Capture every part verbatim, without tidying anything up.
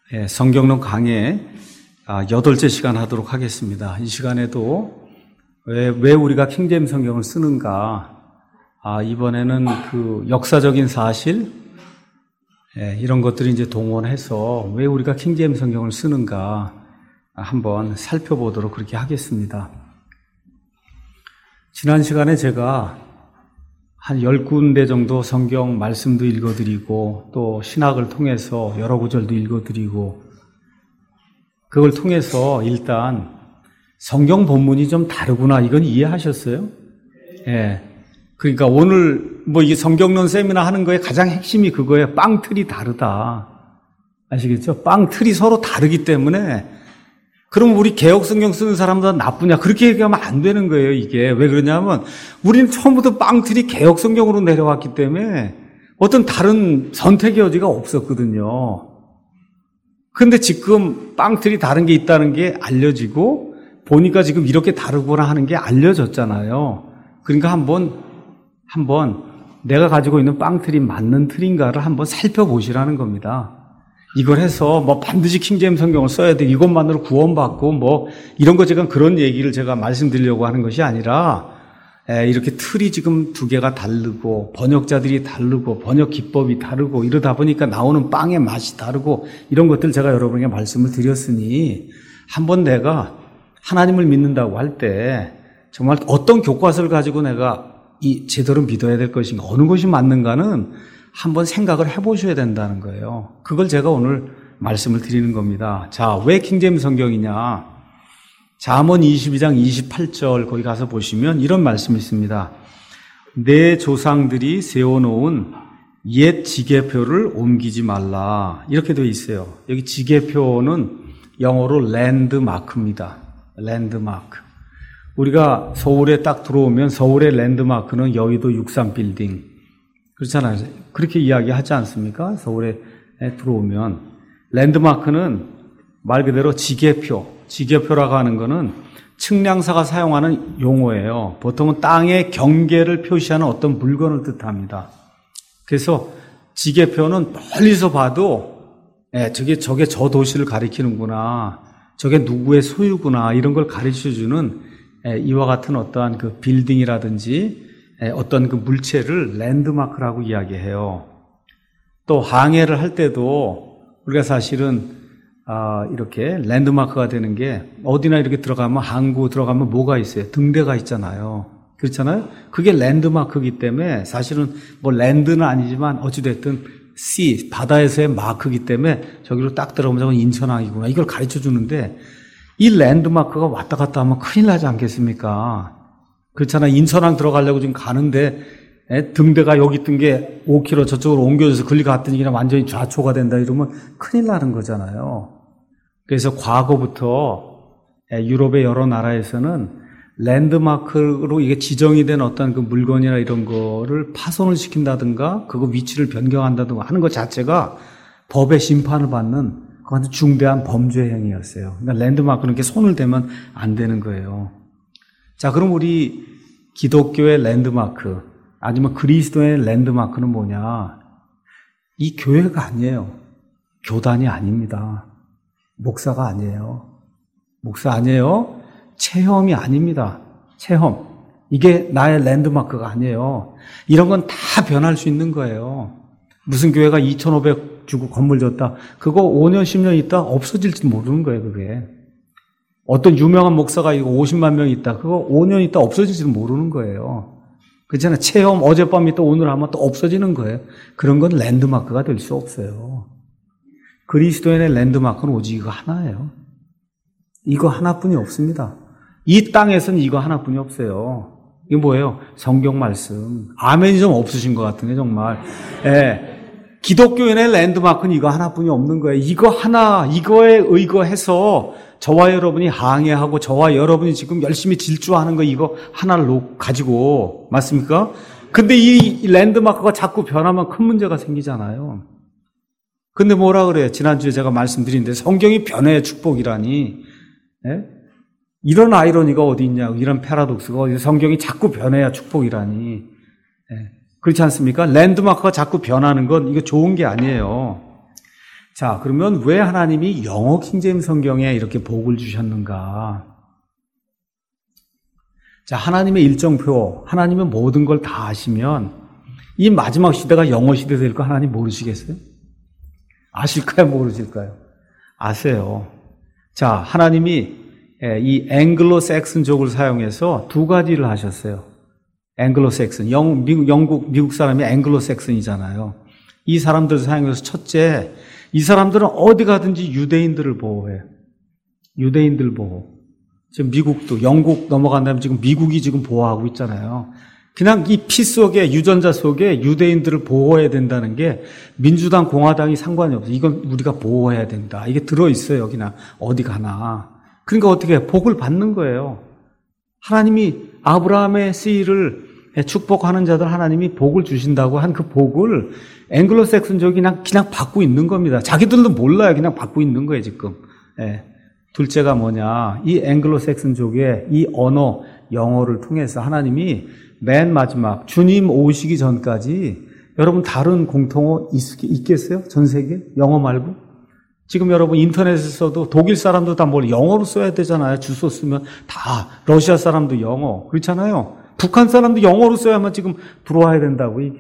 예, 성경론 강의 아, 여덟째 시간 하도록 하겠습니다. 이 시간에도 왜, 왜 우리가 킹제임스 성경을 쓰는가, 아, 이번에는 그 역사적인 사실, 예, 이런 것들이 이제 동원해서 왜 우리가 킹제임스 성경을 쓰는가 한번 살펴보도록 그렇게 하겠습니다. 지난 시간에 제가 한 열 군데 정도 성경 말씀도 읽어드리고 또 신학을 통해서 여러 구절도 읽어드리고 그걸 통해서 일단 성경 본문이 좀 다르구나 이건 이해하셨어요? 예. 그러니까 오늘 뭐 이게 성경론 세미나 하는 거에 가장 핵심이 그거예요. 빵틀이 다르다. 아시겠죠? 빵틀이 서로 다르기 때문에 그럼 우리 개혁 성경 쓰는 사람보다 나쁘냐? 그렇게 얘기하면 안 되는 거예요, 이게. 왜 그러냐면, 우리는 처음부터 빵틀이 개혁 성경으로 내려왔기 때문에 어떤 다른 선택의 여지가 없었거든요. 근데 지금 빵틀이 다른 게 있다는 게 알려지고, 보니까 지금 이렇게 다르구나 하는 게 알려졌잖아요. 그러니까 한번, 한번 내가 가지고 있는 빵틀이 맞는 틀인가를 한번 살펴보시라는 겁니다. 이걸 해서 뭐 반드시 킹제임스 성경을 써야 돼. 이것만으로 구원받고 뭐 이런 거 제가 그런 얘기를 제가 말씀드리려고 하는 것이 아니라 에, 이렇게 틀이 지금 두 개가 다르고 번역자들이 다르고 번역 기법이 다르고 이러다 보니까 나오는 빵의 맛이 다르고 이런 것들 제가 여러분에게 말씀을 드렸으니 한번 내가 하나님을 믿는다고 할 때 정말 어떤 교과서를 가지고 내가 이 제대로 믿어야 될 것인가 어느 것이 맞는가는 한번 생각을 해보셔야 된다는 거예요. 그걸 제가 오늘 말씀을 드리는 겁니다. 자, 왜 킹제임스 성경이냐? 잠언 이십이 장 이십팔 절 거기 가서 보시면 이런 말씀이 있습니다. 내 조상들이 세워놓은 옛 지계표를 옮기지 말라. 이렇게 되어 있어요. 여기 지계표는 영어로 랜드마크입니다. 랜드마크. 우리가 서울에 딱 들어오면 서울의 랜드마크는 여의도 육삼 빌딩. 그렇잖아요. 그렇게 이야기하지 않습니까? 서울에 들어오면. 랜드마크는 말 그대로 지계표, 지계표라고 하는 거는 측량사가 사용하는 용어예요. 보통은 땅의 경계를 표시하는 어떤 물건을 뜻합니다. 그래서 지계표는 멀리서 봐도 예, 저게 저게 저 도시를 가리키는구나, 저게 누구의 소유구나 이런 걸 가르쳐주는 예, 이와 같은 어떠한 그 빌딩이라든지 어떤 그 물체를 랜드마크라고 이야기해요. 또 항해를 할 때도 우리가 사실은 아, 이렇게 랜드마크가 되는 게 어디나 이렇게 들어가면 항구 들어가면 뭐가 있어요? 등대가 있잖아요. 그렇잖아요? 그게 랜드마크이기 때문에 사실은 뭐 랜드는 아니지만 어찌됐든 씨, 바다에서의 마크이기 때문에 저기로 딱 들어가면 저건 인천항이구나 이걸 가르쳐 주는데 이 랜드마크가 왔다 갔다 하면 큰일 나지 않겠습니까? 그렇잖아. 인천항 들어가려고 지금 가는데 에, 등대가 여기 뜬 게 오 킬로미터 저쪽으로 옮겨져서 걸리 갔더니 그냥 완전히 좌초가 된다 이러면 큰일 나는 거잖아요. 그래서 과거부터 에, 유럽의 여러 나라에서는 랜드마크로 이게 지정이 된 어떤 그 물건이나 이런 거를 파손을 시킨다든가 그거 위치를 변경한다든가 하는 것 자체가 법의 심판을 받는 그건 중대한 범죄 행위였어요. 그러니까 랜드마크는 이렇게 손을 대면 안 되는 거예요. 자, 그럼 우리 기독교의 랜드마크, 아니면 그리스도의 랜드마크는 뭐냐? 이 교회가 아니에요. 교단이 아닙니다. 목사가 아니에요. 목사 아니에요. 체험이 아닙니다. 체험. 이게 나의 랜드마크가 아니에요. 이런 건 다 변할 수 있는 거예요. 무슨 교회가 이천오백 주고 건물 졌다. 그거 오 년, 십 년 있다 없어질지도 모르는 거예요, 그게. 어떤 유명한 목사가 이거 오십만 명 있다. 그거 오 년 있다 없어질지도 모르는 거예요. 그렇잖아요. 체험 어젯밤 있다 오늘 하면 또 없어지는 거예요. 그런 건 랜드마크가 될 수 없어요. 그리스도인의 랜드마크는 오직 이거 하나예요. 이거 하나뿐이 없습니다. 이 땅에서는 이거 하나뿐이 없어요. 이게 뭐예요? 성경 말씀. 아멘이 좀 없으신 것 같은데 정말. 예. 기독교인의 랜드마크는 이거 하나뿐이 없는 거예요. 이거 하나, 이거에 의거해서 저와 여러분이 항해하고 저와 여러분이 지금 열심히 질주하는 거 이거 하나를 놓, 가지고 맞습니까? 근데 이 랜드마크가 자꾸 변하면 큰 문제가 생기잖아요. 근데 뭐라 그래요? 지난주에 제가 말씀드린데 성경이 변해야 축복이라니. 예? 이런 아이러니가 어디 있냐고, 이런 패러독스가 어디, 성경이 자꾸 변해야 축복이라니. 예. 그렇지 않습니까? 랜드마크가 자꾸 변하는 건 이거 좋은 게 아니에요. 자, 그러면 왜 하나님이 영어 킹제임스 성경에 이렇게 복을 주셨는가? 자, 하나님의 일정표, 하나님의 모든 걸 다 아시면 이 마지막 시대가 영어 시대 될 거 하나님 모르시겠어요? 아실까요? 모르실까요? 아세요. 자, 하나님이 이 앵글로 섹슨족을 사용해서 두 가지를 하셨어요. 앵글로 섹슨, 영, 미국, 영국, 미국 사람이 앵글로 섹슨이잖아요. 이 사람들을 사용해서 첫째, 이 사람들은 어디 가든지 유대인들을 보호해요. 유대인들 보호. 지금 미국도, 영국 넘어간 다음에 지금 미국이 지금 보호하고 있잖아요. 그냥 이 피 속에, 유전자 속에 유대인들을 보호해야 된다는 게 민주당, 공화당이 상관이 없어요. 이건 우리가 보호해야 된다. 이게 들어있어요. 그냥 어디 가나. 그러니까 어떻게 복을 받는 거예요. 하나님이 아브라함의 씨를 축복하는 자들 하나님이 복을 주신다고 한 그 복을 앵글로색슨족이 그냥, 그냥 받고 있는 겁니다. 자기들도 몰라요. 그냥 받고 있는 거예요, 지금. 예. 둘째가 뭐냐. 이 앵글로색슨족의 이 언어, 영어를 통해서 하나님이 맨 마지막 주님 오시기 전까지 여러분 다른 공통어 있, 있겠어요? 전 세계? 영어 말고? 지금 여러분 인터넷에서도 독일 사람도 다 뭘 영어로 써야 되잖아요. 주소 쓰면 다 러시아 사람도 영어 그렇잖아요. 북한 사람도 영어로 써야만 지금 들어와야 된다고 이게.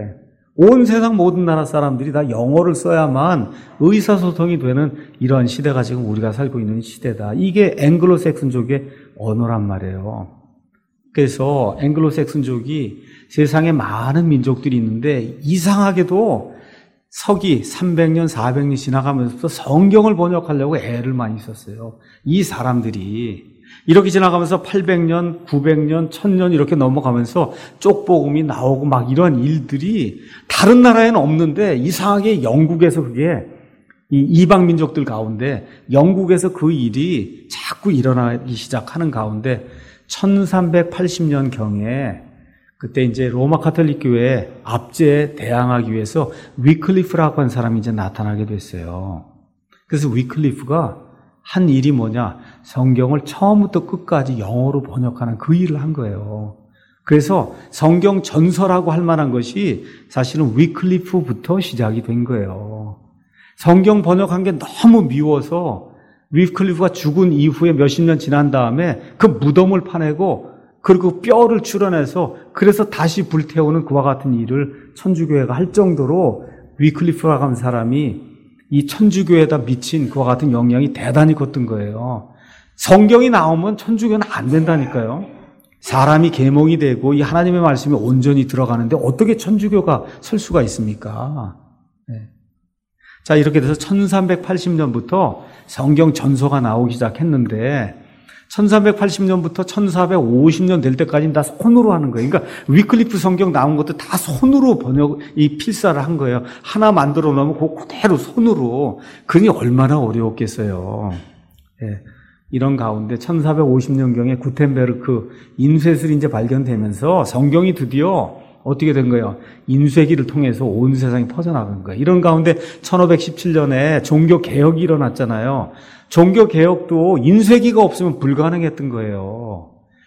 온 세상 모든 나라 사람들이 다 영어를 써야만 의사소통이 되는 이런 시대가 지금 우리가 살고 있는 시대다. 이게 앵글로색슨족의 언어란 말이에요. 그래서 앵글로색슨족이 세상에 많은 민족들이 있는데 이상하게도 서기 삼백 년, 사백 년 지나가면서 성경을 번역하려고 애를 많이 썼어요. 이 사람들이 이렇게 지나가면서 팔백 년, 구백 년, 천 년 이렇게 넘어가면서 쪽복음이 나오고 막 이런 일들이 다른 나라에는 없는데 이상하게 영국에서 그게 이 이방 민족들 가운데 영국에서 그 일이 자꾸 일어나기 시작하는 가운데 천삼백팔십 년경에 그때 이제 로마 카톨릭 교회 압제에 대항하기 위해서 위클리프라고 한 사람이 이제 나타나게 됐어요. 그래서 위클리프가 한 일이 뭐냐? 성경을 처음부터 끝까지 영어로 번역하는 그 일을 한 거예요. 그래서 성경 전서라고 할 만한 것이 사실은 위클리프부터 시작이 된 거예요. 성경 번역한 게 너무 미워서 위클리프가 죽은 이후에 몇십 년 지난 다음에 그 무덤을 파내고 그리고 뼈를 출원해서 그래서 다시 불태우는 그와 같은 일을 천주교회가 할 정도로 위클리프라고 하는 사람이 이 천주교회에다 미친 그와 같은 영향이 대단히 컸던 거예요. 성경이 나오면 천주교는 안 된다니까요. 사람이 계몽이 되고 이 하나님의 말씀이 온전히 들어가는데 어떻게 천주교가 설 수가 있습니까? 네. 자, 이렇게 돼서 천삼백팔십 년부터 성경 전서가 나오기 시작했는데 천삼백팔십 년부터 천사백오십 년 될 때까지는 다 손으로 하는 거예요. 그러니까 위클리프 성경 나온 것도 다 손으로 번역, 이 필사를 한 거예요. 하나 만들어 놓으면 그 그대로 손으로. 그니 얼마나 어려웠겠어요. 예. 이런 가운데 천사백오십 년경에 구텐베르크 인쇄술이 이제 발견되면서 성경이 드디어 어떻게 된 거예요? 인쇄기를 통해서 온 세상에 퍼져나간 거예요. 이런 가운데 천오백십칠 년에 종교개혁이 일어났잖아요. 종교개혁도 인쇄기가 없으면 불가능했던 거예요.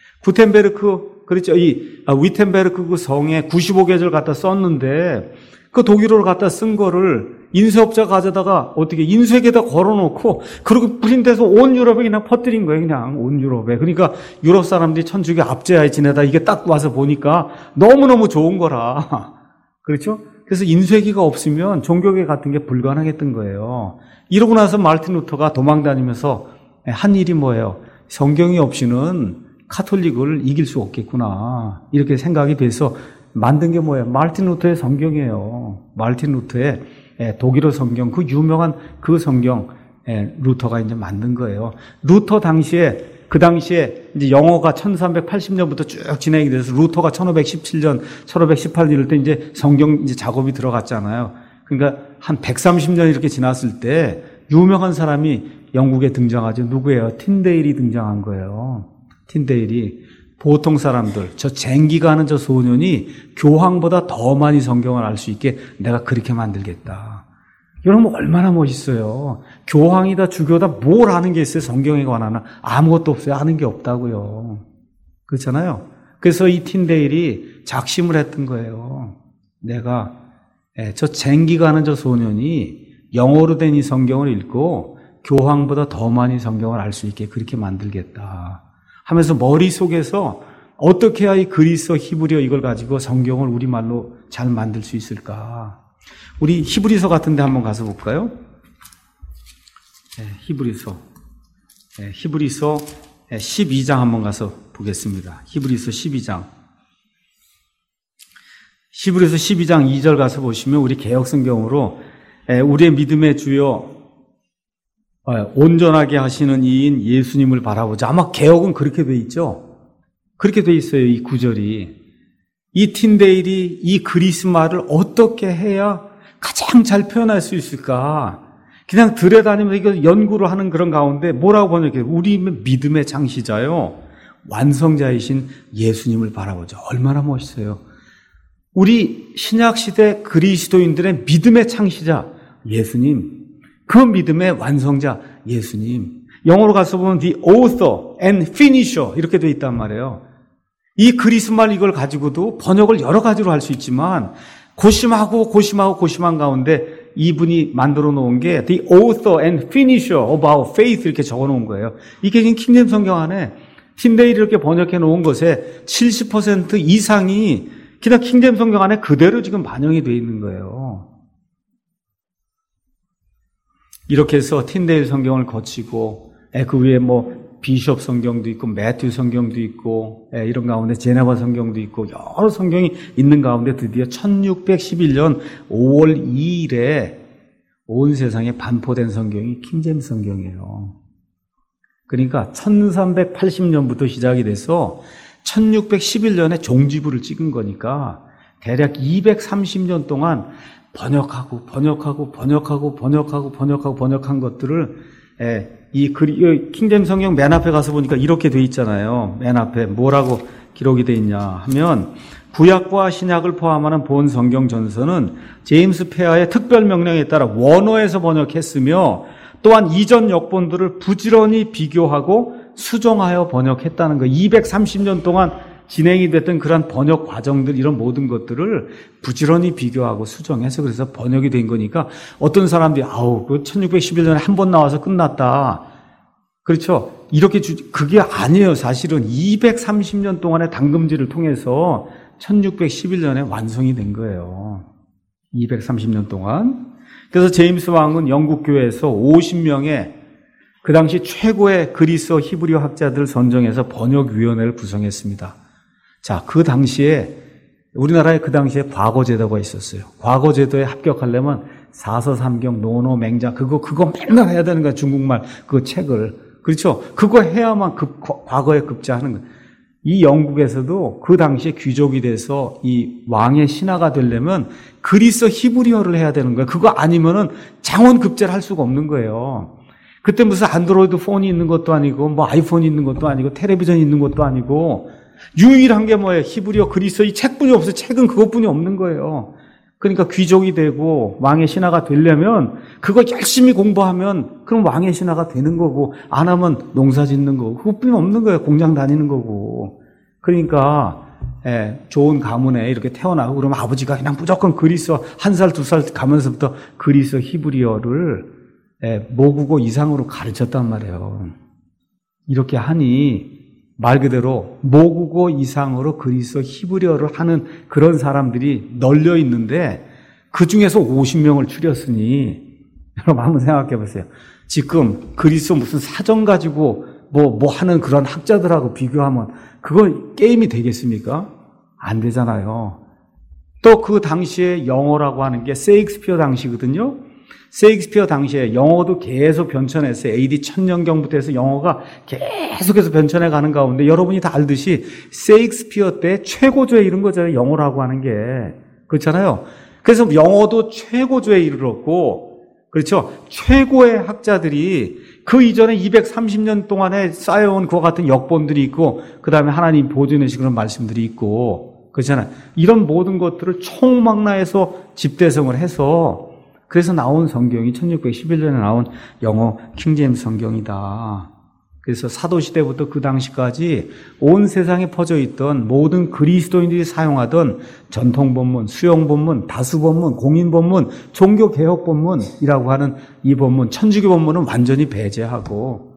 구텐베르크, 그렇죠. 이, 아, 위텐베르크 그 성에 구십오 계절 갖다 썼는데 그 독일어를 갖다 쓴 거를 인쇄업자 가져다가 어떻게 인쇄기에다 걸어놓고 그리고 프린트해서 온 유럽에 그냥 퍼뜨린 거예요. 그냥 온 유럽에. 그러니까 유럽 사람들이 천주교 압제하에 지내다 이게 딱 와서 보니까 너무너무 좋은 거라. 그렇죠? 그래서 인쇄기가 없으면 종교계 같은 게 불가능했던 거예요. 이러고 나서 마르틴 루터가 도망다니면서 한 일이 뭐예요? 성경이 없이는 카톨릭을 이길 수 없겠구나. 이렇게 생각이 돼서 만든 게 뭐예요? 마르틴 루터의 성경이에요. 마르틴 루터의 독일어 성경, 그 유명한 그 성경, 루터가 이제 만든 거예요. 루터 당시에, 그 당시에 이제 영어가 천삼백팔십 년부터 쭉 진행이 돼서 루터가 천오백십칠 년, 천오백십팔 년 이럴 때 이제 성경 이제 작업이 들어갔잖아요. 그러니까 한 백삼십 년 이렇게 지났을 때 유명한 사람이 영국에 등장하죠. 누구예요? 틴데일이 등장한 거예요. 틴데일이. 보통 사람들, 저 쟁기가 하는 저 소년이 교황보다 더 많이 성경을 알 수 있게 내가 그렇게 만들겠다. 여러분 얼마나 멋있어요. 교황이다 주교다 뭘 아는 게 있어요. 성경에 관한 아무것도 없어요. 아는 게 없다고요. 그렇잖아요. 그래서 이 틴데일이 작심을 했던 거예요. 내가 저 쟁기가 하는 저 소년이 영어로 된 이 성경을 읽고 교황보다 더 많이 성경을 알 수 있게 그렇게 만들겠다 하면서 머릿속에서 어떻게 해야 이 그리스어 히브리어 이걸 가지고 성경을 우리말로 잘 만들 수 있을까? 우리 히브리서 같은 데 한번 가서 볼까요? 네, 히브리서. 네, 히브리서 십이 장 한번 가서 보겠습니다. 히브리서 십이 장. 히브리서 십이 장 이 절 가서 보시면 우리 개역성경으로 우리의 믿음의 주여 온전하게 하시는 이인 예수님을 바라보자. 아마 개역은 그렇게 돼 있죠. 그렇게 돼 있어요. 이 구절이. 이 틴데일이 이 그리스말을 어떻게 해야 가장 잘 표현할 수 있을까? 그냥 들여다니면서 이거 연구를 하는 그런 가운데 뭐라고 번역해요? 우리 믿음의 창시자요. 완성자이신 예수님을 바라보자. 얼마나 멋있어요. 우리 신약시대 그리스도인들의 믿음의 창시자 예수님, 그 믿음의 완성자 예수님. 영어로 가서 보면 the author and finisher 이렇게 돼 있단 말이에요. 이 그리스말 이걸 가지고도 번역을 여러 가지로 할 수 있지만 고심하고 고심하고 고심한 가운데 이분이 만들어 놓은 게 the author and finisher of our faith 이렇게 적어 놓은 거예요. 이게 지금 킹제임스 성경 안에 틴데일이 이렇게 번역해 놓은 것에 칠십 퍼센트 이상이 그냥 킹제임스 성경 안에 그대로 지금 반영이 되어 있는 거예요. 이렇게 해서 틴데일 성경을 거치고 그 위에 뭐 비숍 성경도 있고 매튜 성경도 있고 이런 가운데 제네바 성경도 있고 여러 성경이 있는 가운데 드디어 천육백십일 년 오월 이일에 온 세상에 반포된 성경이 킹제임스 성경이에요. 그러니까 천삼백팔십 년부터 시작이 돼서 천육백십일 년에 종지부를 찍은 거니까 대략 이백삼십 년 동안 번역하고 번역하고 번역하고 번역하고 번역하고 번역한 것들을 예, 이 그리 킹제임스 성경 맨 앞에 가서 보니까 이렇게 돼 있잖아요. 맨 앞에 뭐라고 기록이 돼 있냐 하면 구약과 신약을 포함하는 본 성경 전서는 제임스 페어의 특별 명령에 따라 원어에서 번역했으며 또한 이전 역본들을 부지런히 비교하고 수정하여 번역했다는 거. 이백삼십 년 동안 진행이 됐던 그런 번역 과정들 이런 모든 것들을 부지런히 비교하고 수정해서 그래서 번역이 된 거니까 어떤 사람들이 아우 그 천육백십일 년에 한 번 나와서 끝났다. 그렇죠. 이렇게 주, 그게 아니에요. 사실은 이백삼십 년 동안의 담금질을 통해서 천육백십일 년에 완성이 된 거예요. 이백삼십 년 동안. 그래서 제임스 왕은 영국 교회에서 오십 명의 그 당시 최고의 그리스어 히브리어 학자들 선정해서 번역위원회를 구성했습니다. 자, 그 당시에 우리나라에 그 당시에 과거제도가 있었어요. 과거제도에 합격하려면 사서삼경, 노노, 맹자 그거 그거 맨날 해야 되는 거야. 중국말 그 책을. 그렇죠? 그거 해야만 급, 과거에 급제하는 거예요. 이 영국에서도 그 당시에 귀족이 돼서 이 왕의 신하가 되려면 그리스어 히브리어를 해야 되는 거예요. 그거 아니면은 장원 급제를 할 수가 없는 거예요. 그때 무슨 안드로이드 폰이 있는 것도 아니고 뭐 아이폰이 있는 것도 아니고 텔레비전이 있는 것도 아니고 유일한 게 뭐예요? 히브리어 그리스어 이 책뿐이 없어요. 책은 그것뿐이 없는 거예요. 그러니까 귀족이 되고 왕의 신하가 되려면 그거 열심히 공부하면 그럼 왕의 신하가 되는 거고 안 하면 농사 짓는 거고 그것뿐이 없는 거예요. 공장 다니는 거고. 그러니까 예, 좋은 가문에 이렇게 태어나고 그러면 아버지가 그냥 무조건 그리스어 한 살 두 살 가면서부터 그리스어 히브리어를 예, 모국어 이상으로 가르쳤단 말이에요. 이렇게 하니 말 그대로 모국어 이상으로 그리스어 히브리어를 하는 그런 사람들이 널려 있는데 그 중에서 오십 명을 추렸으니 여러분 한번 생각해 보세요. 지금 그리스어 무슨 사전 가지고 뭐, 뭐 하는 그런 학자들하고 비교하면 그거 게임이 되겠습니까? 안 되잖아요. 또 그 당시에 영어라고 하는 게 세익스피어 당시거든요. 세익스피어 당시에 영어도 계속 변천했어요. 에이디 천년경부터 해서 영어가 계속해서 변천해 가는 가운데 여러분이 다 알듯이 세익스피어 때 최고조에 이른 거잖아요. 영어라고 하는 게. 그렇잖아요. 그래서 영어도 최고조에 이르렀고 그렇죠. 최고의 학자들이 그 이전에 이백삼십 년 동안에 쌓여온 그와 같은 역본들이 있고 그 다음에 하나님 보존하신 그런 말씀들이 있고 그렇잖아요. 이런 모든 것들을 총망라해서 집대성을 해서 그래서 나온 성경이 천육백십일 년에 나온 영어 킹제임스 성경이다. 그래서 사도시대부터 그 당시까지 온 세상에 퍼져 있던 모든 그리스도인들이 사용하던 전통본문, 수용본문, 다수본문, 공인본문, 종교개혁본문이라고 하는 이 본문, 천주교 본문은 완전히 배제하고,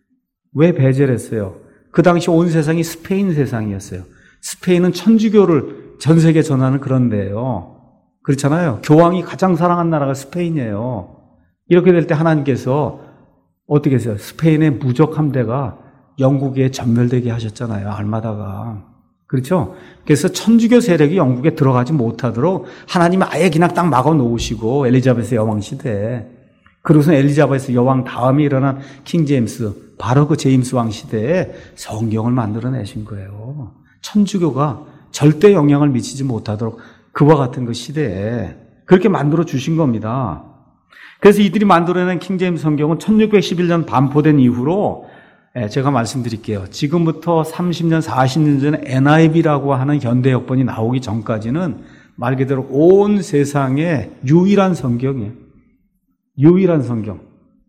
왜 배제를 했어요? 그 당시 온 세상이 스페인 세상이었어요. 스페인은 천주교를 전 세계에 전하는 그런 데예요. 그렇잖아요. 교황이 가장 사랑한 나라가 스페인이에요. 이렇게 될 때 하나님께서 어떻게 했어요? 스페인의 무적 함대가 영국에 전멸되게 하셨잖아요. 알마다가. 그렇죠? 그래서 천주교 세력이 영국에 들어가지 못하도록 하나님이 아예 그냥 딱 막아 놓으시고, 엘리자베스 여왕 시대에. 그러고서 엘리자베스 여왕 다음에 일어난 킹 제임스, 바로 그 제임스 왕 시대에 성경을 만들어내신 거예요. 천주교가 절대 영향을 미치지 못하도록 그와 같은 그 시대에 그렇게 만들어 주신 겁니다. 그래서 이들이 만들어낸 킹제임스 성경은 천육백십일 년 반포된 이후로, 제가 말씀드릴게요. 지금부터 삼십 년, 사십 년 전에 엔아이브이라고 하는 현대 역본이 나오기 전까지는 말 그대로 온 세상의 유일한 성경이에요. 유일한 성경.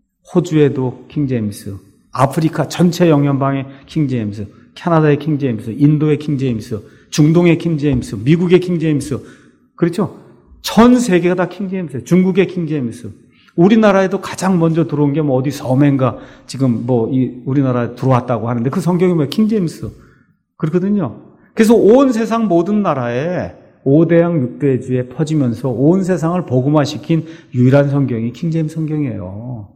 호주에도 킹제임스, 아프리카 전체 영연방의 킹제임스, 캐나다의 킹제임스, 인도의 킹제임스, 중동의 킹제임스, 미국의 킹제임스. 그렇죠? 전 세계가 다 킹제임스예요. 중국의 킹제임스. 우리나라에도 가장 먼저 들어온 게 뭐 어디 서맨가 지금 뭐 이 우리나라에 들어왔다고 하는데 그 성경이 뭐예요? 킹제임스. 그렇거든요. 그래서 온 세상 모든 나라에 오대양 육대주에 퍼지면서 온 세상을 복음화시킨 유일한 성경이 킹제임스 성경이에요.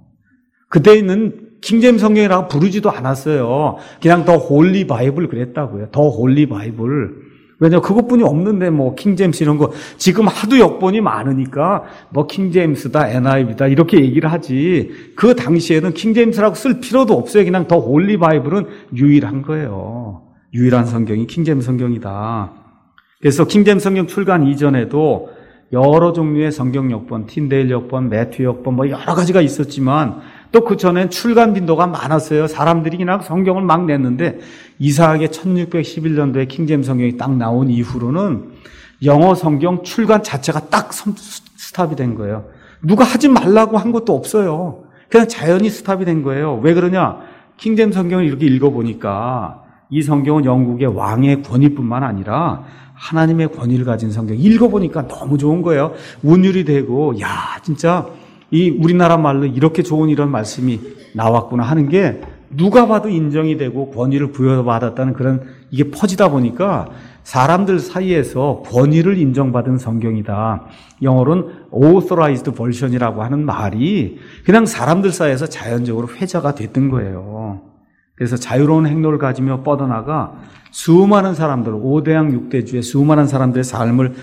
그때는 킹제임스 성경이라고 부르지도 않았어요. 그냥 더 홀리 바이블 그랬다고요. 더 홀리 바이블. 왜냐면 그것뿐이 없는데 뭐 킹제임스 이런 거 지금 하도 역본이 많으니까 뭐 킹제임스다, 엔아이브이다 이렇게 얘기를 하지. 그 당시에는 킹제임스라고 쓸 필요도 없어요. 그냥 더 홀리 바이블은 유일한 거예요. 유일한 성경이 킹제임스 성경이다. 그래서 킹제임스 성경 출간 이전에도 여러 종류의 성경 역본, 틴데일 역본, 매튜 역본 뭐 여러 가지가 있었지만 또 그 전엔 출간 빈도가 많았어요. 사람들이 그냥 성경을 막 냈는데 이상하게 천육백십일 년도에 킹제임스 성경이 딱 나온 이후로는 영어 성경 출간 자체가 딱 스탑이 된 거예요. 누가 하지 말라고 한 것도 없어요. 그냥 자연히 스탑이 된 거예요. 왜 그러냐? 킹제임스 성경을 이렇게 읽어보니까 이 성경은 영국의 왕의 권위뿐만 아니라 하나님의 권위를 가진 성경. 읽어보니까 너무 좋은 거예요. 운율이 되고, 야, 진짜 이 우리나라 말로 이렇게 좋은 이런 말씀이 나왔구나 하는 게 누가 봐도 인정이 되고 권위를 부여받았다는 그런 이게 퍼지다 보니까 사람들 사이에서 권위를 인정받은 성경이다. 영어로는 authorized version이라고 하는 말이 그냥 사람들 사이에서 자연적으로 회자가 됐던 거예요. 그래서 자유로운 행로를 가지며 뻗어나가 수많은 사람들, 오대양 육대주의 수많은 사람들의 삶을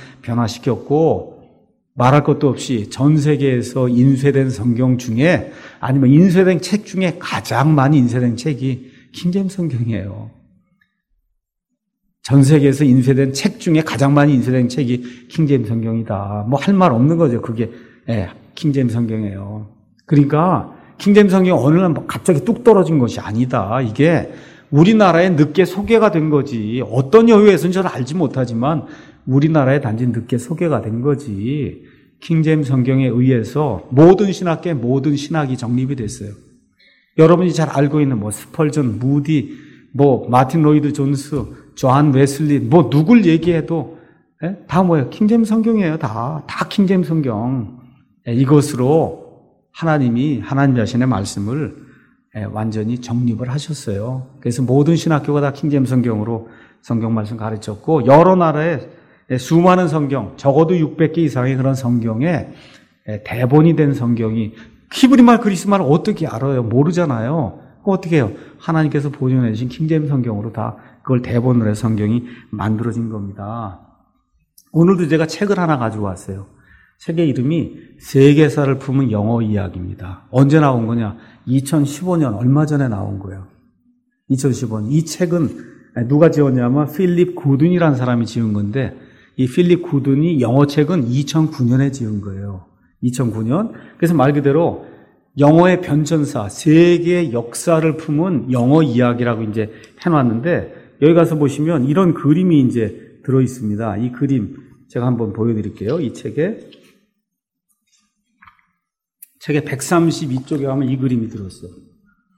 변화시켰고 말할 것도 없이 전 세계에서 인쇄된 성경 중에 아니면 인쇄된 책 중에 가장 많이 인쇄된 책이 킹제임스 성경이에요. 전 세계에서 인쇄된 책 중에 가장 많이 인쇄된 책이 킹제임스 성경이다. 뭐 할 말 없는 거죠. 그게 예, 킹제임스 성경이에요. 그러니까 킹제임스 성경이 어느 날 갑자기 뚝 떨어진 것이 아니다. 이게 우리나라에 늦게 소개가 된 거지. 어떤 여유에서는 저는 알지 못하지만 우리나라에 단지 늦게 소개가 된 거지. 킹제임스 성경에 의해서 모든 신학계 모든 신학이 정립이 됐어요. 여러분이 잘 알고 있는 뭐 스펄전, 무디, 뭐 마틴 로이드 존스, 조한 웨슬리, 뭐 누굴 얘기해도 예? 다 뭐예요? 킹제임스 성경이에요. 다. 다 킹제임스 성경. 예, 이것으로 하나님이 하나님 자신의 말씀을 예, 완전히 정립을 하셨어요. 그래서 모든 신학교가 다 킹제임스 성경으로 성경 말씀 가르쳤고 여러 나라에 수많은 성경, 적어도 육백 개 이상의 그런 성경에 대본이 된 성경이 히브리말 그리스말 어떻게 알아요? 모르잖아요. 어떻게 해요? 하나님께서 보존해 주신 킹제임스 성경으로 다 그걸 대본으로 해서 성경이 만들어진 겁니다. 오늘도 제가 책을 하나 가지고 왔어요. 책의 이름이 세계사를 품은 영어 이야기입니다. 언제 나온 거냐? 이천십오 년 얼마 전에 나온 거예요. 이천십오 년. 이 책은 누가 지었냐면 필립 구든이라는 사람이 지은 건데 이 필립 구든이 영어 책은 이천구 년에 지은 거예요. 이천구 년. 그래서 말 그대로 영어의 변천사, 세계의 역사를 품은 영어 이야기라고 이제 해놨는데 여기 가서 보시면 이런 그림이 이제 들어 있습니다. 이 그림 제가 한번 보여드릴게요. 이 책에 책의 백삼십이 쪽에 가면 이 그림이 들었어요.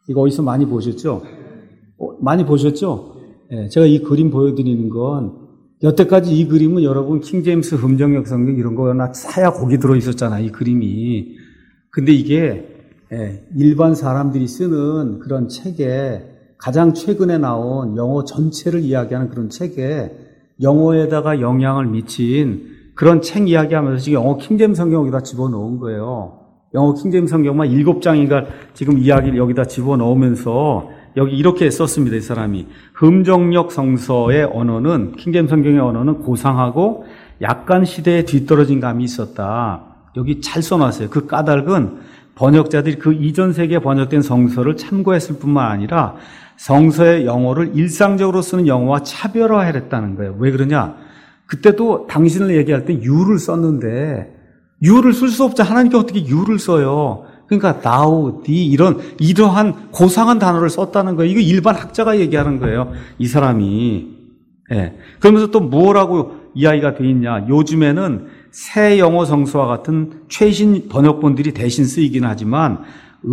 이거 어디서 많이 보셨죠? 어, 많이 보셨죠? 예, 제가 이 그림 보여드리는 건 여태까지 이 그림은 여러분 킹제임스 흠정역 성경 이런 거나 사야 거기 들어있었잖아요. 이 그림이. 근데 이게 예, 일반 사람들이 쓰는 그런 책에 가장 최근에 나온 영어 전체를 이야기하는 그런 책에 영어에다가 영향을 미친 그런 책 이야기하면서 지금 영어 킹제임스 성경 여기다 집어넣은 거예요. 영어 킹제임스 성경만 일곱 장인가 지금 이야기를 여기다 집어넣으면서 여기 이렇게 썼습니다. 이 사람이. 흠정역 성서의 언어는 킹제임스 성경의 언어는 고상하고 약간 시대에 뒤떨어진 감이 있었다. 여기 잘 써놨어요. 그 까닭은 번역자들이 그 이전 세기에 번역된 성서를 참고했을 뿐만 아니라 성서의 영어를 일상적으로 쓰는 영어와 차별화했다는 거예요. 왜 그러냐? 그때도 당신을 얘기할 때 you를 썼는데 you를 쓸 수 없자 하나님께 어떻게 you를 써요? 그러니까 thou, thee 이런 이러한 고상한 단어를 썼다는 거예요. 이거 일반 학자가 얘기하는 거예요. 이 사람이. 예. 그러면서 또 뭐라고 이야기가 돼 있냐? 요즘에는 새 영어 성서와 같은 최신 번역본들이 대신 쓰이긴 하지만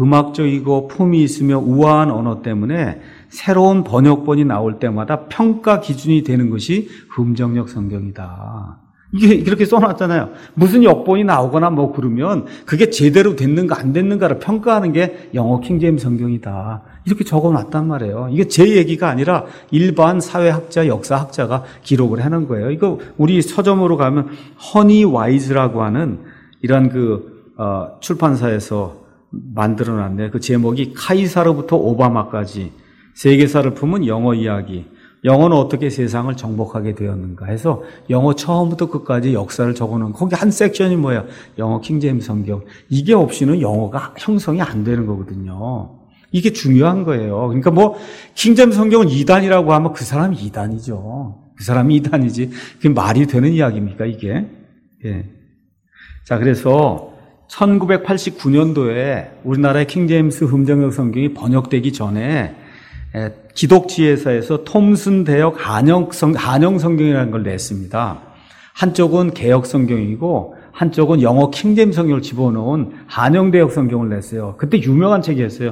음악적이고 품이 있으며 우아한 언어 때문에 새로운 번역본이 나올 때마다 평가 기준이 되는 것이 흠정역 성경이다. 이게 이렇게 써놨잖아요. 무슨 역본이 나오거나 뭐 그러면 그게 제대로 됐는가 안 됐는가를 평가하는 게 영어 킹제임스 성경이다. 이렇게 적어놨단 말이에요. 이게 제 얘기가 아니라 일반 사회학자, 역사학자가 기록을 해놓은 거예요. 이거 우리 서점으로 가면 허니 와이즈라고 하는 이런 그 어, 출판사에서 만들어놨네. 그 제목이 카이사르부터 오바마까지 세계사를 품은 영어 이야기. 영어는 어떻게 세상을 정복하게 되었는가 해서 영어 처음부터 끝까지 역사를 적어놓은 거기 한 섹션이 뭐야? 영어 킹제임스 성경. 이게 없이는 영어가 형성이 안 되는 거거든요. 이게 중요한 거예요. 그러니까 뭐 킹제임스 성경은 이단이라고 하면 그 사람이 이단이죠. 그 사람이 이단이지. 그게 말이 되는 이야기입니까 이게? 예. 자, 그래서 천구백팔십구 년도에 우리나라의 킹제임스 흠정역 성경이 번역되기 전에 기독지혜사에서 톰슨 대역 한영, 성, 한영 성경이라는 걸 냈습니다. 한쪽은 개역 성경이고 한쪽은 영어 킹제임스 성경을 집어넣은 한영 대역 성경을 냈어요. 그때 유명한 책이었어요.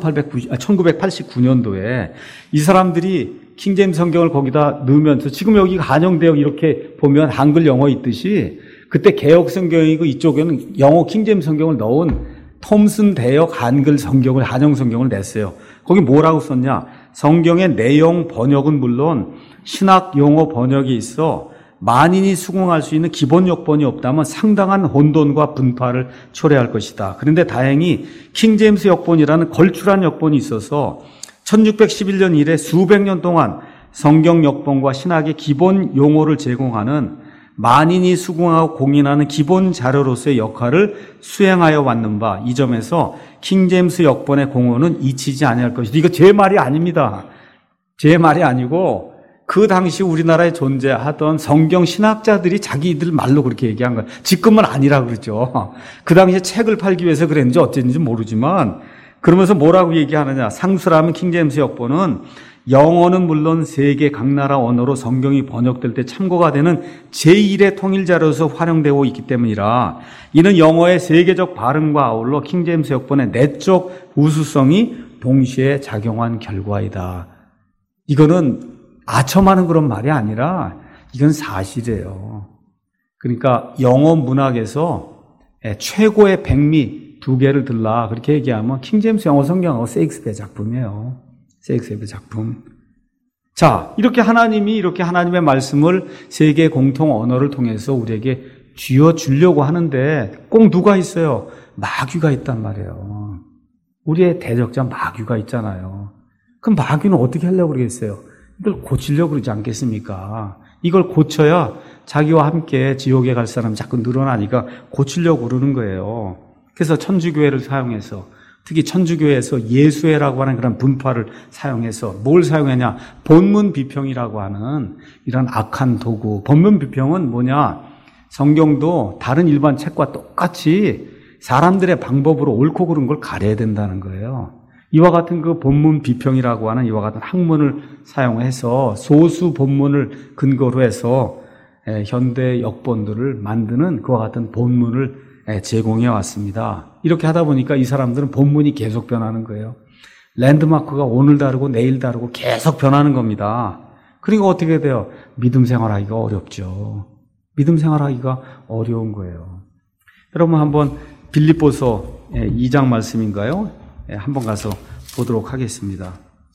천구백팔십구 년도에 이 사람들이 킹제임스 성경을 거기다 넣으면서 지금 여기 한영 대역 이렇게 보면 한글 영어 있듯이 그때 개역 성경이고 이쪽에는 영어 킹제임스 성경을 넣은 톰슨 대역 한글 성경을 한영 성경을 냈어요. 거기 뭐라고 썼냐? 성경의 내용 번역은 물론 신학 용어 번역이 있어 만인이 수긍할 수 있는 기본 역본이 없다면 상당한 혼돈과 분파를 초래할 것이다. 그런데 다행히 킹제임스 역본이라는 걸출한 역본이 있어서 천육백십일 년 이래 수백 년 동안 성경 역본과 신학의 기본 용어를 제공하는 만인이 수긍하고 공인하는 기본 자료로서의 역할을 수행하여 왔는 바 이 점에서 킹제임스 역본의 공헌은 잊히지 아니할 것이다. 이거 제 말이 아닙니다. 제 말이 아니고 그 당시 우리나라에 존재하던 성경 신학자들이 자기들 말로 그렇게 얘기한 거예요. 지금은 아니라 그러죠. 그 당시에 책을 팔기 위해서 그랬는지 어쨌는지 모르지만 그러면서 뭐라고 얘기하느냐. 상수라면 킹제임스 역본은 영어는 물론 세계 각 나라 언어로 성경이 번역될 때 참고가 되는 제일의 통일자료로서 활용되고 있기 때문이라 이는 영어의 세계적 발음과 아울러 킹제임스 역본의 내적 우수성이 동시에 작용한 결과이다. 이거는 아첨하는 그런 말이 아니라 이건 사실이에요. 그러니까 영어 문학에서 최고의 백미 두 개를 들라 그렇게 얘기하면 킹제임스 영어 성경하고 세익스피어 작품이에요. 세익스피어 작품. 자, 이렇게 하나님이 이렇게 하나님의 말씀을 세계 공통 언어를 통해서 우리에게 쥐어 주려고 하는데 꼭 누가 있어요? 마귀가 있단 말이에요. 우리의 대적자 마귀가 있잖아요. 그럼 마귀는 어떻게 하려고 그러겠어요? 이걸 고치려고 그러지 않겠습니까? 이걸 고쳐야 자기와 함께 지옥에 갈 사람이 자꾸 늘어나니까 고치려고 그러는 거예요. 그래서 천주교회를 사용해서 특히 천주교회에서 예수회라고 하는 그런 분파를 사용해서 뭘 사용하냐? 본문 비평이라고 하는 이런 악한 도구. 본문 비평은 뭐냐? 성경도 다른 일반 책과 똑같이 사람들의 방법으로 옳고 그른 걸 가려야 된다는 거예요. 이와 같은 그 본문 비평이라고 하는 이와 같은 학문을 사용해서 소수 본문을 근거로 해서 현대 역본들을 만드는 그와 같은 본문을 제공해 왔습니다. 이렇게 하다 보니까 이 사람들은 본문이 계속 변하는 거예요. 랜드마크가 오늘 다르고 내일 다르고 계속 변하는 겁니다. 그러니까 어떻게 돼요? 믿음 생활하기가 어렵죠. 믿음 생활하기가 어려운 거예요. 여러분 한번 빌립보서 이 장 말씀인가요? 한번 가서 보도록 하겠습니다.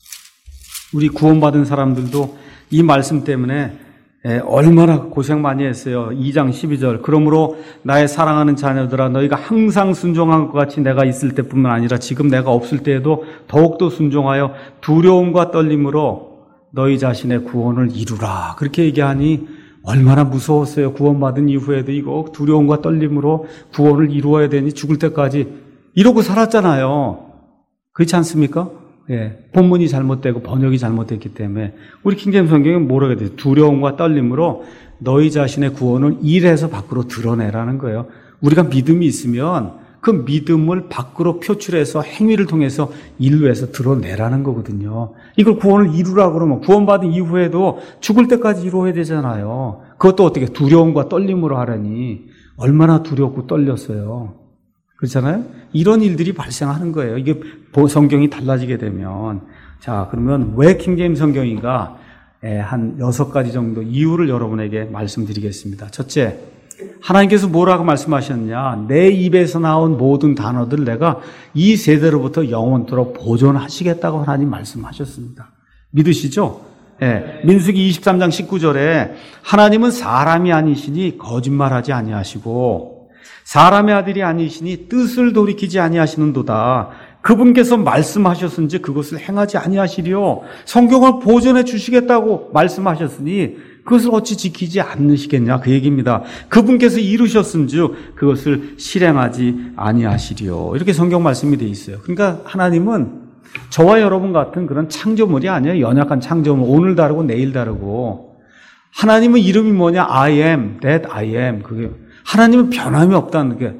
우리 구원받은 사람들도 이 말씀 때문에 얼마나 고생 많이 했어요. 이 장 십이 절. 그러므로 나의 사랑하는 자녀들아 너희가 항상 순종한 것 같이 내가 있을 때뿐만 아니라 지금 내가 없을 때에도 더욱더 순종하여 두려움과 떨림으로 너희 자신의 구원을 이루라. 그렇게 얘기하니 얼마나 무서웠어요. 구원받은 이후에도 이거 두려움과 떨림으로 구원을 이루어야 되니 죽을 때까지 이러고 살았잖아요. 그렇지 않습니까? 예, 본문이 잘못되고 번역이 잘못됐기 때문에 우리 킹제임스 성경은 뭐라고 해야 돼요? 두려움과 떨림으로 너희 자신의 구원을 일해서 밖으로 드러내라는 거예요. 우리가 믿음이 있으면 그 믿음을 밖으로 표출해서 행위를 통해서 인류에서 드러내라는 거거든요. 이걸 구원을 이루라고 그러면 구원받은 이후에도 죽을 때까지 이루어야 되잖아요. 그것도 어떻게 두려움과 떨림으로 하라니 얼마나 두렵고 떨렸어요. 그렇잖아요? 이런 일들이 발생하는 거예요. 이게 성경이 달라지게 되면. 자, 그러면 왜 킹제임스 성경인가? 한 여섯 가지 정도 이유를 여러분에게 말씀드리겠습니다. 첫째, 하나님께서 뭐라고 말씀하셨냐? 내 입에서 나온 모든 단어들 내가 이 세대로부터 영원토록 보존하시겠다고 하나님 말씀하셨습니다. 믿으시죠? 예, 민수기 이십삼 장 십구 절에 하나님은 사람이 아니시니 거짓말하지 아니하시고 사람의 아들이 아니시니 뜻을 돌이키지 아니하시는도다. 그분께서 말씀하셨은지 그것을 행하지 아니하시리요. 성경을 보존해 주시겠다고 말씀하셨으니 그것을 어찌 지키지 않으시겠냐 그 얘기입니다. 그분께서 이루셨은즉 그것을 실행하지 아니하시리요. 이렇게 성경 말씀이 되어 있어요. 그러니까 하나님은 저와 여러분 같은 그런 창조물이 아니에요. 연약한 창조물. 오늘 다르고 내일 다르고. 하나님은 이름이 뭐냐? I am, that I am. 그게 하나님은 변함이 없다는 게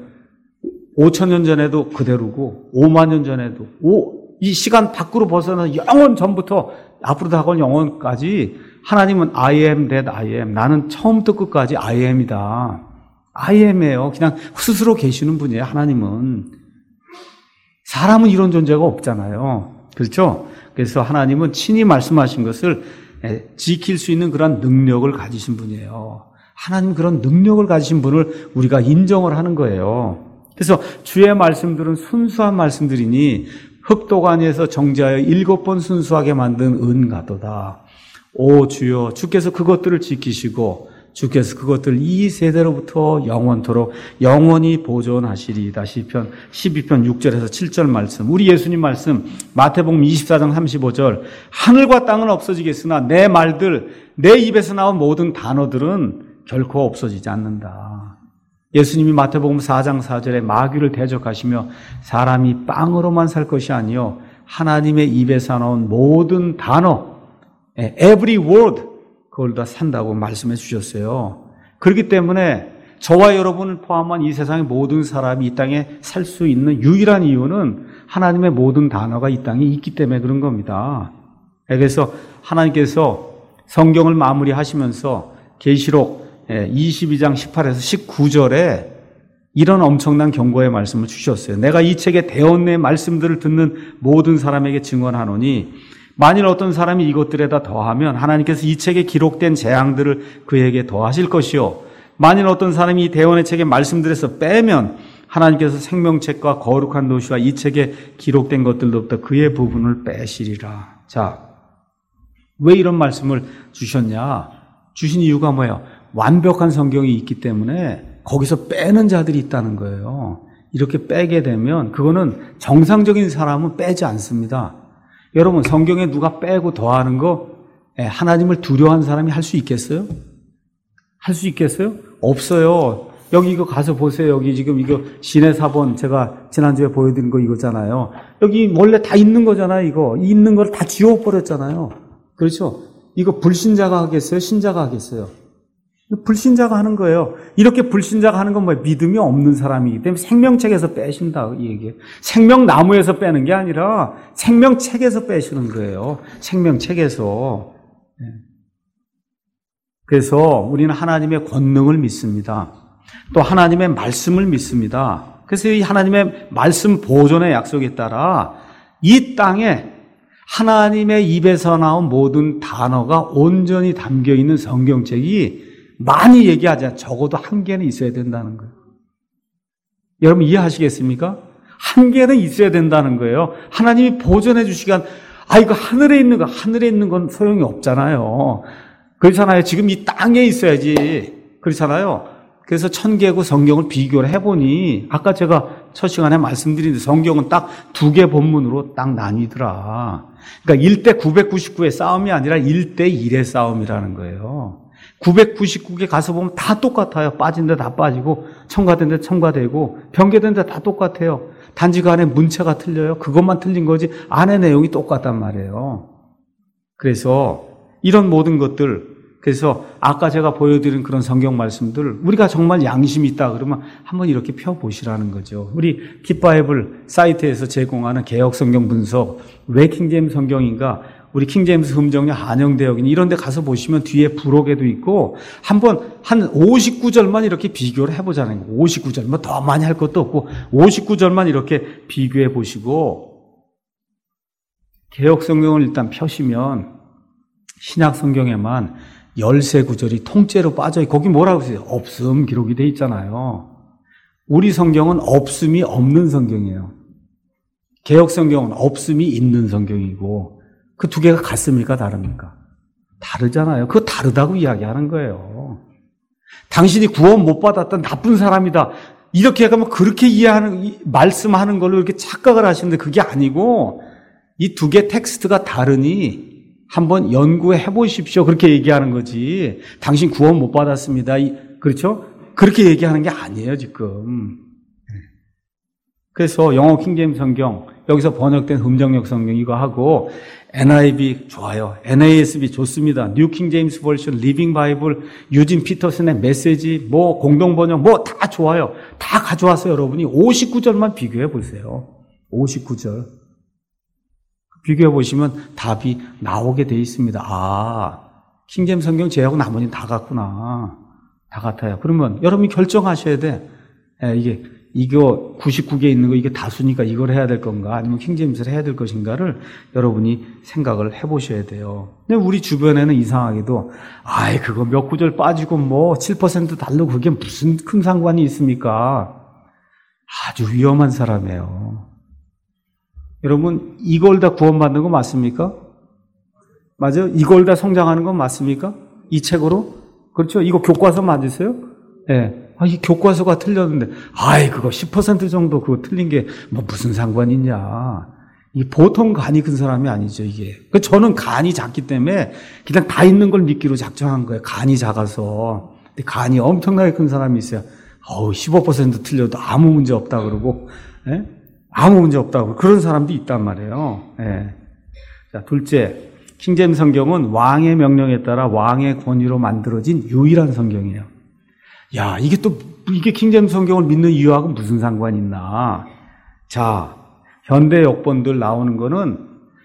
오천 년 전에도 그대로고 오만 년 전에도 오, 이 시간 밖으로 벗어나 영원 전부터 앞으로 다가올 영원까지 하나님은 I am that I am. 나는 처음부터 끝까지 I am이다. I am이에요. 그냥 스스로 계시는 분이에요. 하나님은. 사람은 이런 존재가 없잖아요. 그렇죠? 그래서 하나님은 친히 말씀하신 것을 지킬 수 있는 그런 능력을 가지신 분이에요. 하나님 그런 능력을 가지신 분을 우리가 인정을 하는 거예요. 그래서 주의 말씀들은 순수한 말씀들이니 흑도가니에서 정죄하여 일곱 번 순수하게 만든 은가도다. 오 주여, 주께서 그것들을 지키시고 주께서 그것들 이 세대로부터 영원토록 영원히 보존하시리이다. 시편 십이 편 육 절에서 칠 절 말씀. 우리 예수님 말씀 마태복음 이십사 장 삼십오 절. 하늘과 땅은 없어지겠으나 내 말들, 내 입에서 나온 모든 단어들은 결코 없어지지 않는다. 예수님이 마태복음 사 장 사 절에 마귀를 대적하시며 사람이 빵으로만 살 것이 아니요 하나님의 입에서 나온 모든 단어, every word, 그걸 다 산다고 말씀해 주셨어요. 그렇기 때문에 저와 여러분을 포함한 이 세상의 모든 사람이 이 땅에 살 수 있는 유일한 이유는 하나님의 모든 단어가 이 땅에 있기 때문에 그런 겁니다. 그래서 하나님께서 성경을 마무리하시면서 계시록 이십이 장 십팔에서 십구 절에 이런 엄청난 경고의 말씀을 주셨어요. 내가 이 책에 대언의 말씀들을 듣는 모든 사람에게 증언하노니 만일 어떤 사람이 이것들에다 더하면 하나님께서 이 책에 기록된 재앙들을 그에게 더하실 것이요 만일 어떤 사람이 이 대언의 책의 말씀들에서 빼면 하나님께서 생명책과 거룩한 도시와 이 책에 기록된 것들로부터 그의 부분을 빼시리라. 자, 왜 이런 말씀을 주셨냐? 주신 이유가 뭐예요? 완벽한 성경이 있기 때문에 거기서 빼는 자들이 있다는 거예요. 이렇게 빼게 되면 그거는 정상적인 사람은 빼지 않습니다. 여러분, 성경에 누가 빼고 더하는 거 하나님을 두려워하는 사람이 할 수 있겠어요? 할 수 있겠어요? 없어요. 여기 이거 가서 보세요. 여기 지금 이거 신의 사본 제가 지난주에 보여드린 거 이거잖아요. 여기 원래 다 있는 거잖아요. 이거 있는 걸 다 지워버렸잖아요. 그렇죠? 이거 불신자가 하겠어요? 신자가 하겠어요? 불신자가 하는 거예요. 이렇게 불신자가 하는 건 뭐예요? 믿음이 없는 사람이기 때문에 생명책에서 빼신다 이 얘기예요. 생명나무에서 빼는 게 아니라 생명책에서 빼시는 거예요. 생명책에서. 그래서 우리는 하나님의 권능을 믿습니다. 또 하나님의 말씀을 믿습니다. 그래서 이 하나님의 말씀 보존의 약속에 따라 이 땅에 하나님의 입에서 나온 모든 단어가 온전히 담겨 있는 성경책이 많이 얘기하자. 적어도 한 개는 있어야 된다는 거예요. 여러분 이해하시겠습니까? 한 개는 있어야 된다는 거예요. 하나님이 보존해 주시간, 아, 이거 하늘에 있는 거, 하늘에 있는 건 소용이 없잖아요. 그렇잖아요. 지금 이 땅에 있어야지. 그렇잖아요. 그래서 천개국 성경을 비교를 해보니, 아까 제가 첫 시간에 말씀드린 성경은 딱 두 개 본문으로 딱 나뉘더라. 그러니까 일 대 구백구십구의 싸움이 아니라 일 대 일의 싸움이라는 거예요. 구백구십구 개 가서 보면 다 똑같아요. 빠진 데 다 빠지고, 첨가된 데 첨가되고, 변개된 데 다 똑같아요. 단지 그 안에 문체가 틀려요. 그것만 틀린 거지, 안에 내용이 똑같단 말이에요. 그래서 이런 모든 것들, 그래서 아까 제가 보여드린 그런 성경 말씀들, 우리가 정말 양심이 있다 그러면 한번 이렇게 펴보시라는 거죠. 우리 깃바이블 사이트에서 제공하는 개역 성경 분석, 왜 킹제임스 성경인가, 우리 킹제임스 흠정역, 한영대역인 이런 데 가서 보시면 뒤에 부록에도 있고, 한번 한 오십구 절만 이렇게 비교를 해보자는 거예요. 오십구 절, 뭐 더 많이 할 것도 없고 오십구 절만 이렇게 비교해 보시고, 개역 성경을 일단 펴시면 신약 성경에만 십삼 구절이 통째로 빠져요. 거기 뭐라고 써요? 없음 기록이 돼 있잖아요. 우리 성경은 없음이 없는 성경이에요. 개역 성경은 없음이 있는 성경이고, 그 두 개가 같습니까? 다릅니까? 다르잖아요. 그거 다르다고 이야기하는 거예요. 당신이 구원 못 받았던 나쁜 사람이다. 이렇게 하면 그렇게 이해하는, 말씀하는 걸로 이렇게 착각을 하시는데 그게 아니고, 이 두 개 텍스트가 다르니 한번 연구해 보십시오. 그렇게 얘기하는 거지. 당신 구원 못 받았습니다. 그렇죠? 그렇게 얘기하는 게 아니에요, 지금. 그래서 영어 킹제임스 성경, 여기서 번역된 흠정역 성경 이거 하고, 엔아이브이 좋아요. 엔에이에스비 좋습니다. 뉴 킹제임스 버전, 리빙 바이블, 유진 피터슨의 메시지, 뭐 공동 번역, 뭐 다 좋아요. 다 가져와서 여러분이 오십구 절만 비교해 보세요. 오십구 절. 비교해 보시면 답이 나오게 돼 있습니다. 아, 킹제임스 성경 제하고 나머지는 다 같구나. 다 같아요. 그러면 여러분이 결정하셔야 돼. 에, 이게 이거 구십구 개 있는 거 이게 다수니까 이걸 해야 될 건가, 아니면 킹제임스를 해야 될 것인가를 여러분이 생각을 해보셔야 돼요. 근데 우리 주변에는 이상하게도 아이 그거 몇 구절 빠지고 뭐 칠 퍼센트 다르고 그게 무슨 큰 상관이 있습니까? 아주 위험한 사람이에요. 여러분 이걸 다 구원받는 거 맞습니까? 맞아요? 이걸 다 성장하는 건 맞습니까? 이 책으로? 그렇죠? 이거 교과서 맞으세요? 예. 네. 아, 이 교과서가 틀렸는데, 아이, 그거 십 퍼센트 정도 그거 틀린 게 뭐 무슨 상관이 있냐. 이 보통 간이 큰 사람이 아니죠, 이게. 저는 간이 작기 때문에 그냥 다 있는 걸 믿기로 작정한 거예요. 간이 작아서. 근데 간이 엄청나게 큰 사람이 있어요. 어우, 십오 퍼센트 틀려도 아무 문제 없다 그러고, 예? 아무 문제 없다고. 그런 사람도 있단 말이에요. 예. 자, 둘째. 킹제임스 성경은 왕의 명령에 따라 왕의 권위로 만들어진 유일한 성경이에요. 야, 이게 또, 이게 킹제임스 성경을 믿는 이유하고 무슨 상관이 있나. 자, 현대 역본들 나오는 거는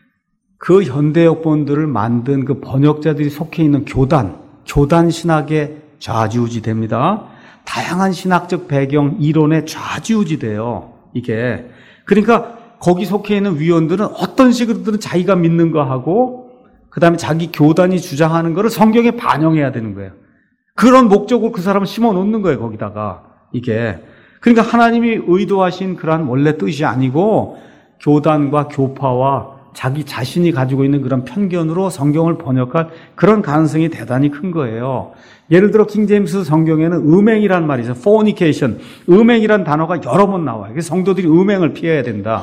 그 현대 역본들을 만든 그 번역자들이 속해 있는 교단, 교단 신학에 좌지우지 됩니다. 다양한 신학적 배경, 이론에 좌지우지 돼요. 이게. 그러니까 거기 속해 있는 위원들은 어떤 식으로든 자기가 믿는 거 하고, 그 다음에 자기 교단이 주장하는 거를 성경에 반영해야 되는 거예요. 그런 목적으로 그 사람을 심어 놓는 거예요, 거기다가. 이게. 그러니까 하나님이 의도하신 그러한 원래 뜻이 아니고 교단과 교파와 자기 자신이 가지고 있는 그런 편견으로 성경을 번역할 그런 가능성이 대단히 큰 거예요. 예를 들어 킹제임스 성경에는 음행이란 말이 있어요. fornication. 음행이란 단어가 여러 번 나와요. 그래서 성도들이 음행을 피해야 된다.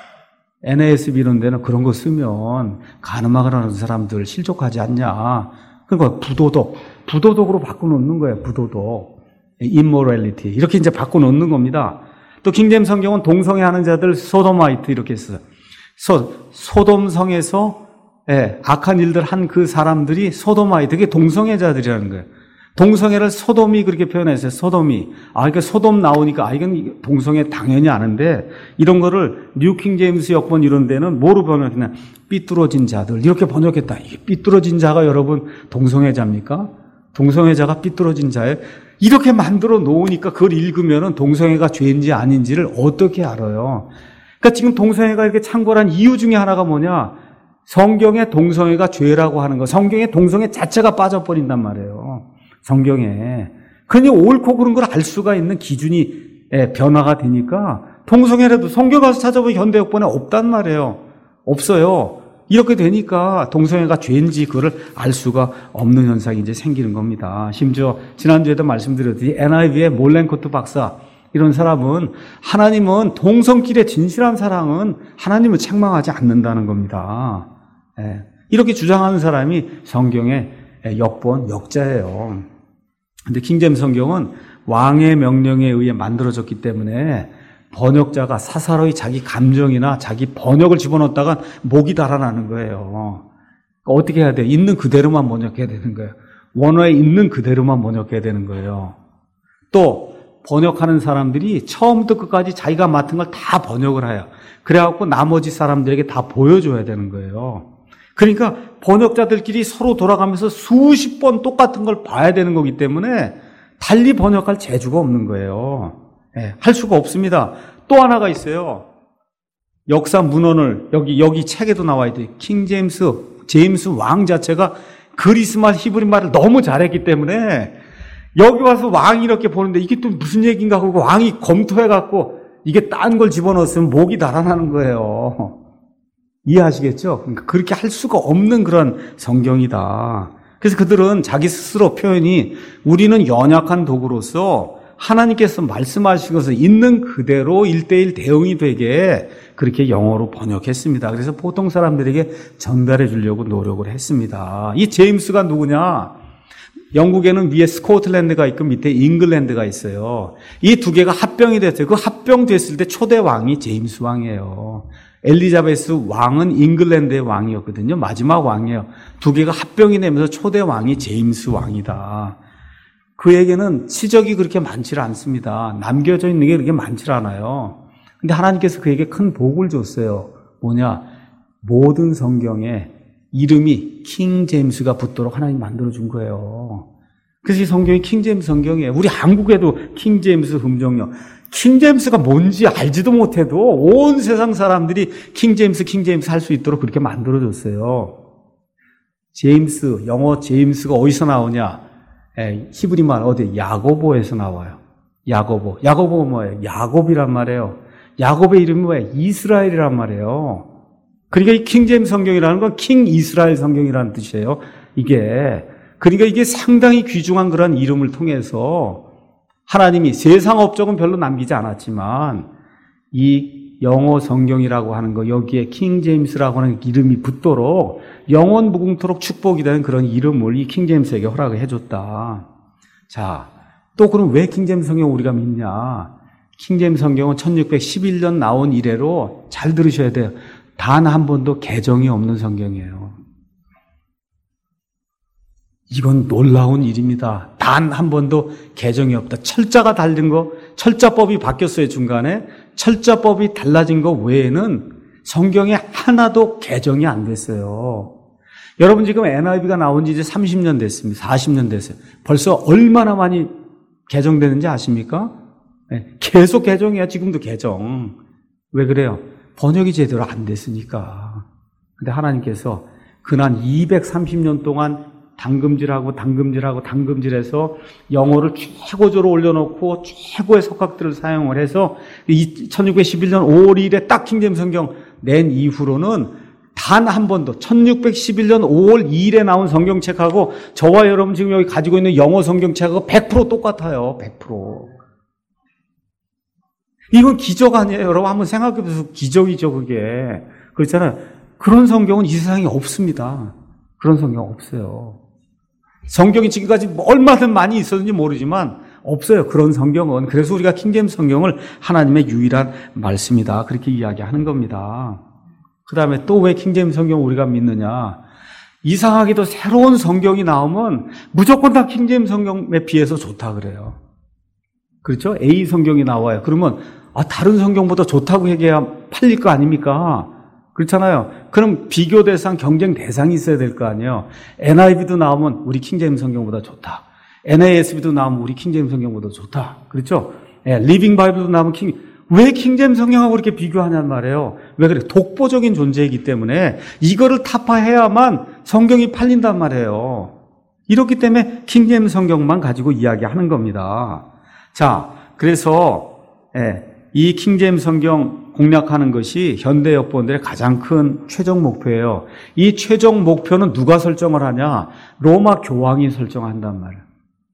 엔에이에스비 이런 데는 그런 거 쓰면 간음하거나 하는 사람들 실족하지 않냐. 그러니까 부도덕. 부도덕으로 바꿔놓는 거예요. 부도덕, immorality 이렇게 이제 바꿔놓는 겁니다. 또 킹제임스 성경은 동성애하는 자들 소돔아이트 이렇게 했어요. 소, 소돔성에서 예, 악한 일들 한 그 사람들이 소돔아이트, 그게 동성애자들이라는 거예요. 동성애를 소돔이 그렇게 표현했어요. 소돔이. 아, 그러니까 소돔 나오니까 아 이건 동성애 당연히 아는데 이런 거를 뉴 킹제임스 역본 이런 데는 뭐로 번역했냐? 삐뚤어진 자들 이렇게 번역했다. 이게 삐뚤어진 자가 여러분 동성애자입니까? 동성애자가 삐뚤어진 자예요? 이렇게 만들어 놓으니까 그걸 읽으면은 동성애가 죄인지 아닌지를 어떻게 알아요? 그러니까 지금 동성애가 이렇게 창궐한 이유 중에 하나가 뭐냐? 성경에 동성애가 죄라고 하는 거, 성경에 동성애 자체가 빠져버린단 말이에요. 성경에. 그러니 옳고 그른 걸 알 수가 있는 기준이 변화가 되니까 동성애라도 성경 가서 찾아보면 현대역본에 없단 말이에요. 없어요. 이렇게 되니까 동성애가 죄인지 그걸 알 수가 없는 현상이 이제 생기는 겁니다. 심지어 지난주에도 말씀드렸듯이 엔아이브이의 몰랭코트 박사, 이런 사람은 하나님은 동성끼리의 진실한 사랑은 하나님을 책망하지 않는다는 겁니다. 예. 이렇게 주장하는 사람이 성경의 역본, 역자예요. 근데 킹제임스 성경은 왕의 명령에 의해 만들어졌기 때문에 번역자가 사사로이 자기 감정이나 자기 번역을 집어넣었다가 목이 달아나는 거예요. 그러니까 어떻게 해야 돼요? 있는 그대로만 번역해야 되는 거예요. 원어에 있는 그대로만 번역해야 되는 거예요. 또 번역하는 사람들이 처음부터 끝까지 자기가 맡은 걸 다 번역을 해요. 그래갖고 나머지 사람들에게 다 보여줘야 되는 거예요. 그러니까 번역자들끼리 서로 돌아가면서 수십 번 똑같은 걸 봐야 되는 거기 때문에 달리 번역할 재주가 없는 거예요. 네, 할 수가 없습니다. 또 하나가 있어요. 역사 문헌을 여기 여기 책에도 나와 있듯이 킹제임스 제임스 왕 자체가 그리스말 히브리말을 너무 잘했기 때문에 여기 와서 왕이 이렇게 보는데 이게 또 무슨 얘기인가 하고 왕이 검토해갖고 이게 딴 걸 집어넣었으면 목이 달아나는 거예요. 이해하시겠죠? 그러니까 그렇게 할 수가 없는 그런 성경이다. 그래서 그들은 자기 스스로 표현이 우리는 연약한 도구로서 하나님께서 말씀하신 것을 있는 그대로 일대일 대응이 되게 그렇게 영어로 번역했습니다. 그래서 보통 사람들에게 전달해 주려고 노력을 했습니다. 이 제임스가 누구냐? 영국에는 위에 스코틀랜드가 있고 밑에 잉글랜드가 있어요. 이 두 개가 합병이 됐어요. 그 합병됐을 때 초대 왕이 제임스 왕이에요. 엘리자베스 왕은 잉글랜드의 왕이었거든요. 마지막 왕이에요. 두 개가 합병이 되면서 초대 왕이 제임스 왕이다. 그에게는 치적이 그렇게 많지 않습니다. 남겨져 있는 게 그렇게 많지 않아요. 근데 하나님께서 그에게 큰 복을 줬어요. 뭐냐? 모든 성경에 이름이 킹 제임스가 붙도록 하나님 만들어준 거예요. 그래서 이 성경이 킹 제임스 성경이에요. 우리 한국에도 킹 제임스 흠정령. 킹 제임스가 뭔지 알지도 못해도 온 세상 사람들이 킹 제임스, 킹 제임스 할 수 있도록 그렇게 만들어줬어요. 제임스, 영어 제임스가 어디서 나오냐? 에, 히브리말 어디? 야고보에서 나와요. 야고보. 야고보가 뭐예요? 야곱이란 말이에요. 야곱의 이름이 뭐예요? 이스라엘이란 말이에요. 그러니까 이 킹제임스 성경이라는 건 킹 이스라엘 성경이라는 뜻이에요. 이게. 그러니까 이게 상당히 귀중한 그런 이름을 통해서 하나님이 세상 업적은 별로 남기지 않았지만 이 영어 성경이라고 하는 거 여기에 킹제임스라고 하는 이름이 붙도록 영원 무궁토록 축복이 되는 그런 이름을 이 킹제임스에게 허락을 해줬다. 자, 또 그럼 왜 킹제임스 성경 우리가 믿냐? 킹제임스 성경은 천육백십일 년 나온 이래로 잘 들으셔야 돼요. 단 한 번도 개정이 없는 성경이에요. 이건 놀라운 일입니다. 단 한 번도 개정이 없다. 철자가 다른 거, 철자법이 바뀌었어요, 중간에. 철자법이 달라진 거 외에는 성경에 하나도 개정이 안 됐어요. 여러분 지금 엔아이브이가 나온 지 이제 삼십 년 됐습니다. 사십 년 됐어요. 벌써 얼마나 많이 개정되는지 아십니까? 네, 계속 개정이야. 지금도 개정. 왜 그래요? 번역이 제대로 안 됐으니까. 근데 하나님께서 그난 이백삼십 년 동안 당금질하고 당금질하고 당금질해서 영어를 최고조로 올려놓고 최고의 석학들을 사용을 해서 천육백십일 년 오월 일일에 딱 킹제임스 성경 낸 이후로는 단 한 번도 천육백십일 년 오월 이일에 나온 성경책하고 저와 여러분 지금 여기 가지고 있는 영어 성경책하고 백 퍼센트 똑같아요. 백 퍼센트. 이건 기적 아니에요. 여러분 한번 생각해 보세요. 기적이죠, 그게. 그렇잖아요. 그런 성경은 이 세상에 없습니다. 그런 성경 없어요. 성경이 지금까지 얼마나 많이 있었는지 모르지만 없어요. 그런 성경은. 그래서 우리가 킹제임스 성경을 하나님의 유일한 말씀이다. 그렇게 이야기하는 겁니다. 그 다음에 또 왜 킹제임스 성경을 우리가 믿느냐. 이상하게도 새로운 성경이 나오면 무조건 다 킹제임스 성경에 비해서 좋다 그래요. 그렇죠? A 성경이 나와요. 그러면 아, 다른 성경보다 좋다고 얘기해야 팔릴 거 아닙니까? 그렇잖아요. 그럼 비교 대상, 경쟁 대상이 있어야 될 거 아니에요. 엔아이브이도 나오면 우리 킹제임스 성경보다 좋다. 엔에이에스비도 나오면 우리 킹제임스 성경보다 좋다. 그렇죠? 예, 리빙 바이블도 나오면 킹, 왜 킹제임스 성경하고 그렇게 비교하냔 말이에요. 왜 그래? 독보적인 존재이기 때문에 이거를 타파해야만 성경이 팔린단 말이에요. 이렇기 때문에 킹제임스 성경만 가지고 이야기하는 겁니다. 자, 그래서 예, 이 킹제임스 성경 공략하는 것이 현대 역본들의 가장 큰 최종 목표예요. 이 최종 목표는 누가 설정을 하냐? 로마 교황이 설정한단 말이에요.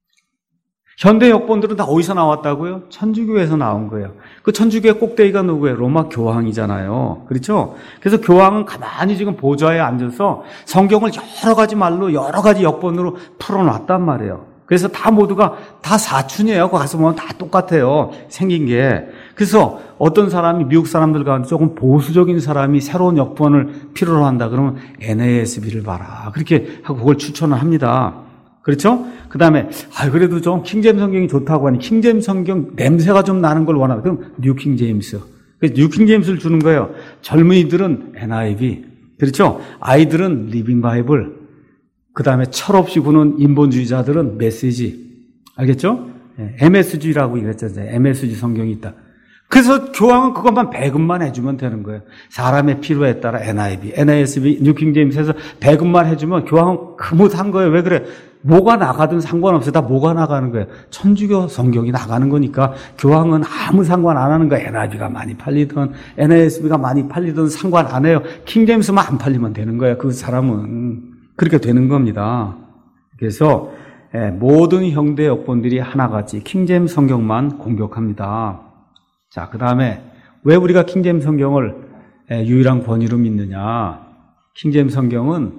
현대 역본들은 다 어디서 나왔다고요? 천주교에서 나온 거예요. 그 천주교의 꼭대기가 누구예요? 로마 교황이잖아요. 그렇죠? 그래서 교황은 가만히 지금 보좌에 앉아서 성경을 여러 가지 말로 여러 가지 역본으로 풀어놨단 말이에요. 그래서 다 모두가 다 사춘이에요. 거기 가서 보면 다 똑같아요. 생긴 게. 그래서 어떤 사람이 미국 사람들 가운데 조금 보수적인 사람이 새로운 역본을 필요로 한다 그러면 엔에이에스비를 봐라. 그렇게 하고 그걸 추천을 합니다. 그렇죠? 그 다음에, 아, 그래도 좀 킹제임스 성경이 좋다고 하니 킹제임스 성경 냄새가 좀 나는 걸 원하다. 그럼 뉴 킹제임스. 그래서 뉴 킹제임스를 주는 거예요. 젊은이들은 엔아이브이. 그렇죠? 아이들은 리빙 바이블. 그 다음에 철없이 구는 인본주의자들은 메시지. 알겠죠? 엠에스지라고 그랬잖아요. 엠에스지 성경이 있다. 그래서 교황은 그것만 배급만 해주면 되는 거예요. 사람의 필요에 따라 엔아이브이, 엔에이에스비, 뉴킹제임스에서 배급만 해주면 교황은 흐뭇한 거예요. 왜 그래? 뭐가 나가든 상관없어요. 다 뭐가 나가는 거예요. 천주교 성경이 나가는 거니까 교황은 아무 상관 안 하는 거예요. 엔아이브이가 많이 팔리든 엔에이에스비가 많이 팔리든 상관 안 해요. 킹제임스만 안 팔리면 되는 거예요. 그 사람은. 그렇게 되는 겁니다. 그래서 모든 현대 역본들이 하나같이 킹제임스 성경만 공격합니다. 자, 그 다음에 왜 우리가 킹제임스 성경을 유일한 권위로 믿느냐? 킹제임스 성경은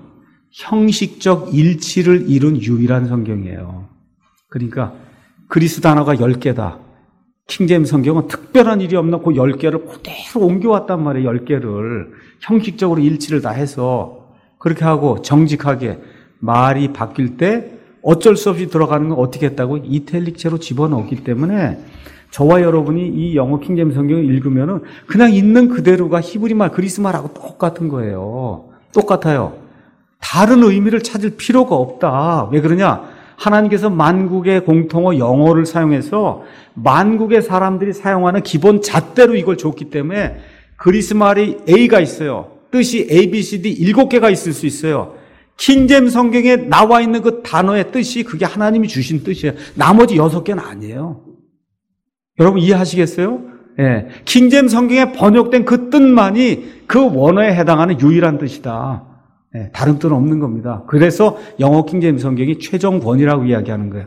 형식적 일치를 이룬 유일한 성경이에요. 그러니까 그리스 단어가 열 개다. 킹제임스 성경은 특별한 일이 없나 그 열 개를 그대로 옮겨왔단 말이에요. 열 개를. 형식적으로 일치를 다 해서 그렇게 하고 정직하게 말이 바뀔 때 어쩔 수 없이 들어가는 건 어떻게 했다고? 이탈릭체로 집어넣기 때문에 저와 여러분이 이 영어 킹제임스 성경을 읽으면은 그냥 있는 그대로가 히브리 말, 그리스 말하고 똑같은 거예요. 똑같아요. 다른 의미를 찾을 필요가 없다. 왜 그러냐? 하나님께서 만국의 공통어 영어를 사용해서 만국의 사람들이 사용하는 기본 잣대로 이걸 줬기 때문에 그리스 말이 A가 있어요. 뜻이 A, B, C, D 일곱 개가 있을 수 있어요. 킹제임스 성경에 나와 있는 그 단어의 뜻이 그게 하나님이 주신 뜻이에요. 나머지 여섯 개는 아니에요. 여러분 이해하시겠어요? 예. 킹제임스 성경에 번역된 그 뜻만이 그 원어에 해당하는 유일한 뜻이다. 예. 다른 뜻은 없는 겁니다. 그래서 영어 킹제임스 성경이 최종 권위라고 이야기하는 거예요.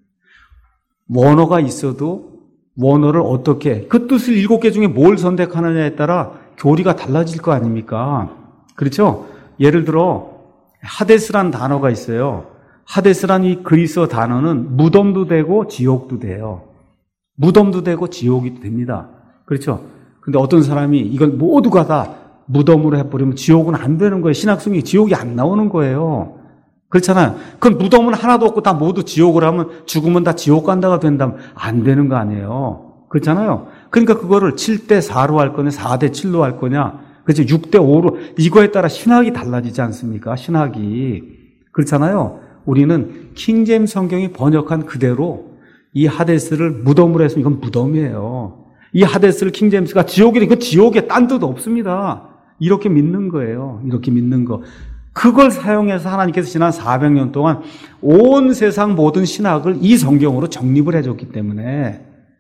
원어가 있어도 원어를 어떻게, 그 뜻을 일곱 개 중에 뭘 선택하느냐에 따라 교리가 달라질 거 아닙니까? 그렇죠? 예를 들어 하데스란 단어가 있어요. 하데스란 이 그리스어 단어는 무덤도 되고 지옥도 돼요. 무덤도 되고 지옥이 됩니다. 그렇죠? 근데 어떤 사람이 이걸 모두가 다 무덤으로 해버리면 지옥은 안 되는 거예요. 신학성이 지옥이 안 나오는 거예요. 그렇잖아요. 그럼 무덤은 하나도 없고 다 모두 지옥을 하면 죽으면 다 지옥 간다가 된다면 안 되는 거 아니에요. 그렇잖아요. 그러니까 그거를 칠 대 사로 할 거냐, 사 대 칠로 할 거냐, 그렇죠? 육 대 오로, 이거에 따라 신학이 달라지지 않습니까? 신학이. 그렇잖아요. 우리는 킹제임스 성경이 번역한 그대로 이 하데스를 무덤으로 해서 이건 무덤이에요. 이 하데스를 킹제임스가 지옥이래. 이거 지옥에 딴 뜻 없습니다. 이렇게 믿는 거예요. 이렇게 믿는 거. 그걸 사용해서 하나님께서 지난 사백 년 동안 온 세상 모든 신학을 이 성경으로 정립을 해줬기 때문에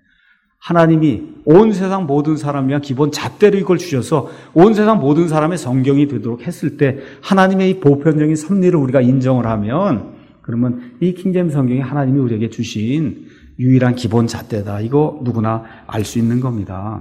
하나님이 온 세상 모든 사람 위한 기본 잣대로 이걸 주셔서 온 세상 모든 사람의 성경이 되도록 했을 때 하나님의 이 보편적인 섭리를 우리가 인정을 하면 그러면 이 킹제임스 성경이 하나님이 우리에게 주신 유일한 기본 잣대다. 이거 누구나 알 수 있는 겁니다.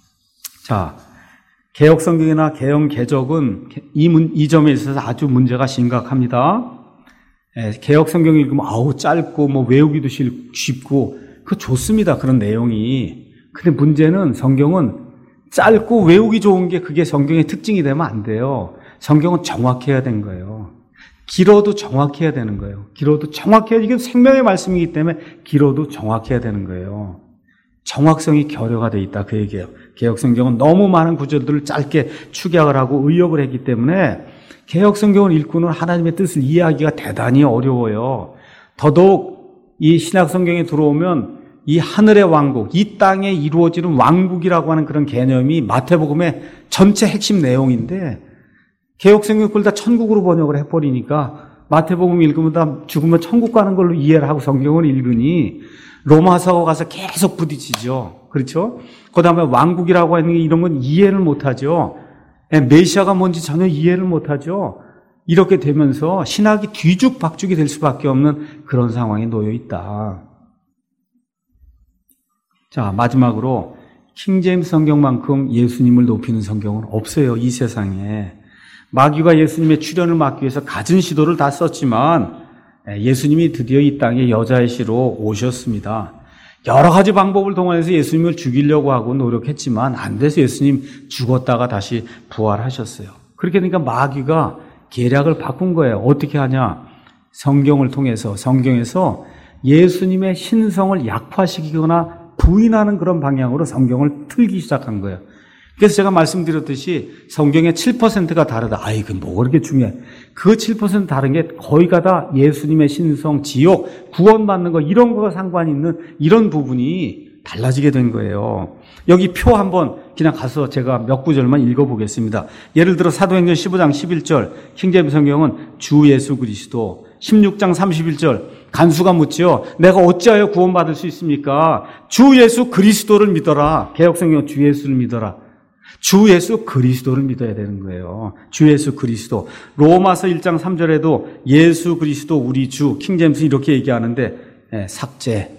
자, 개역 성경이나 개영 개적은 이, 문, 이 점에 있어서 아주 문제가 심각합니다. 예, 개역 성경 읽으면 아우 짧고 뭐 외우기도 쉽고 그 좋습니다. 그런 내용이. 근데 문제는 성경은 짧고 외우기 좋은 게 그게 성경의 특징이 되면 안 돼요. 성경은 정확해야 되는 거예요. 길어도 정확해야 되는 거예요. 길어도 정확해야, 이게 생명의 말씀이기 때문에 길어도 정확해야 되는 거예요. 정확성이 결여가 돼 있다. 그 얘기예요. 개역성경은 너무 많은 구절들을 짧게 축약을 하고 의역을 했기 때문에 개역성경을 읽고는 하나님의 뜻을 이해하기가 대단히 어려워요. 더더욱 이 신약성경에 들어오면 이 하늘의 왕국, 이 땅에 이루어지는 왕국이라고 하는 그런 개념이 마태복음의 전체 핵심 내용인데 개역성경 그걸 다 천국으로 번역을 해버리니까 마태복음 읽으면 다 죽으면 천국 가는 걸로 이해를 하고 성경을 읽으니 로마서 가서 계속 부딪히죠. 그렇죠? 그 다음에 왕국이라고 하는 게 이런 건 이해를 못하죠. 메시아가 뭔지 전혀 이해를 못하죠. 이렇게 되면서 신학이 뒤죽박죽이 될 수밖에 없는 그런 상황에 놓여 있다. 자, 마지막으로 킹제임스 성경만큼 예수님을 높이는 성경은 없어요, 이 세상에. 마귀가 예수님의 출현을 막기 위해서 갖은 시도를 다 썼지만 예수님이 드디어 이 땅에 여자의 씨로 오셨습니다. 여러 가지 방법을 동원해서 예수님을 죽이려고 하고 노력했지만 안 돼서 예수님 죽었다가 다시 부활하셨어요. 그렇게 되니까 마귀가 계략을 바꾼 거예요. 어떻게 하냐? 성경을 통해서, 성경에서 예수님의 신성을 약화시키거나 부인하는 그런 방향으로 성경을 틀기 시작한 거예요. 그래서 제가 말씀드렸듯이 성경의 칠 퍼센트가 다르다. 아이, 그 뭐가 그렇게 중요해. 그 칠 퍼센트 다른 게 거의가 다 예수님의 신성, 지옥, 구원받는 거 이런 거가 상관이 있는 이런 부분이 달라지게 된 거예요. 여기 표 한번 그냥 가서 제가 몇 구절만 읽어보겠습니다. 예를 들어 사도행전 십오 장 십일 절 킹제임스 성경은 주 예수 그리스도, 십육 장 삼십일 절 간수가 묻지요. 내가 어찌하여 구원받을 수 있습니까? 주 예수 그리스도를 믿어라. 개역성경은 주 예수를 믿어라. 주 예수 그리스도를 믿어야 되는 거예요. 주 예수 그리스도. 로마서 일 장 삼 절에도 예수 그리스도 우리 주, 킹제임스 이렇게 얘기하는데 예, 삭제.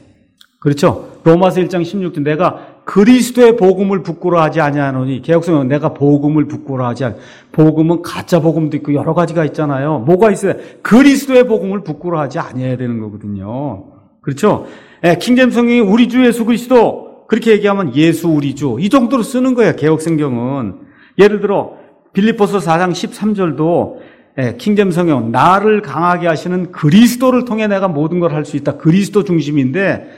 그렇죠? 로마서 일 장 십육 절 내가 그리스도의 복음을 부끄러워하지 아니하노니, 개역성경은 내가 복음을 부끄러워하지 않. 복음은 가짜 복음도 있고 여러 가지가 있잖아요. 뭐가 있어요? 그리스도의 복음을 부끄러워하지 아니해야 되는 거거든요. 그렇죠? 예, 킹제임스 성경이 우리 주 예수 그리스도 그렇게 얘기하면 예수 우리 주 이 정도로 쓰는 거예요. 개역성경은. 예를 들어 빌립보서 사 장 십삼 절도 예, 킹제임스 성경 나를 강하게 하시는 그리스도를 통해 내가 모든 걸 할 수 있다. 그리스도 중심인데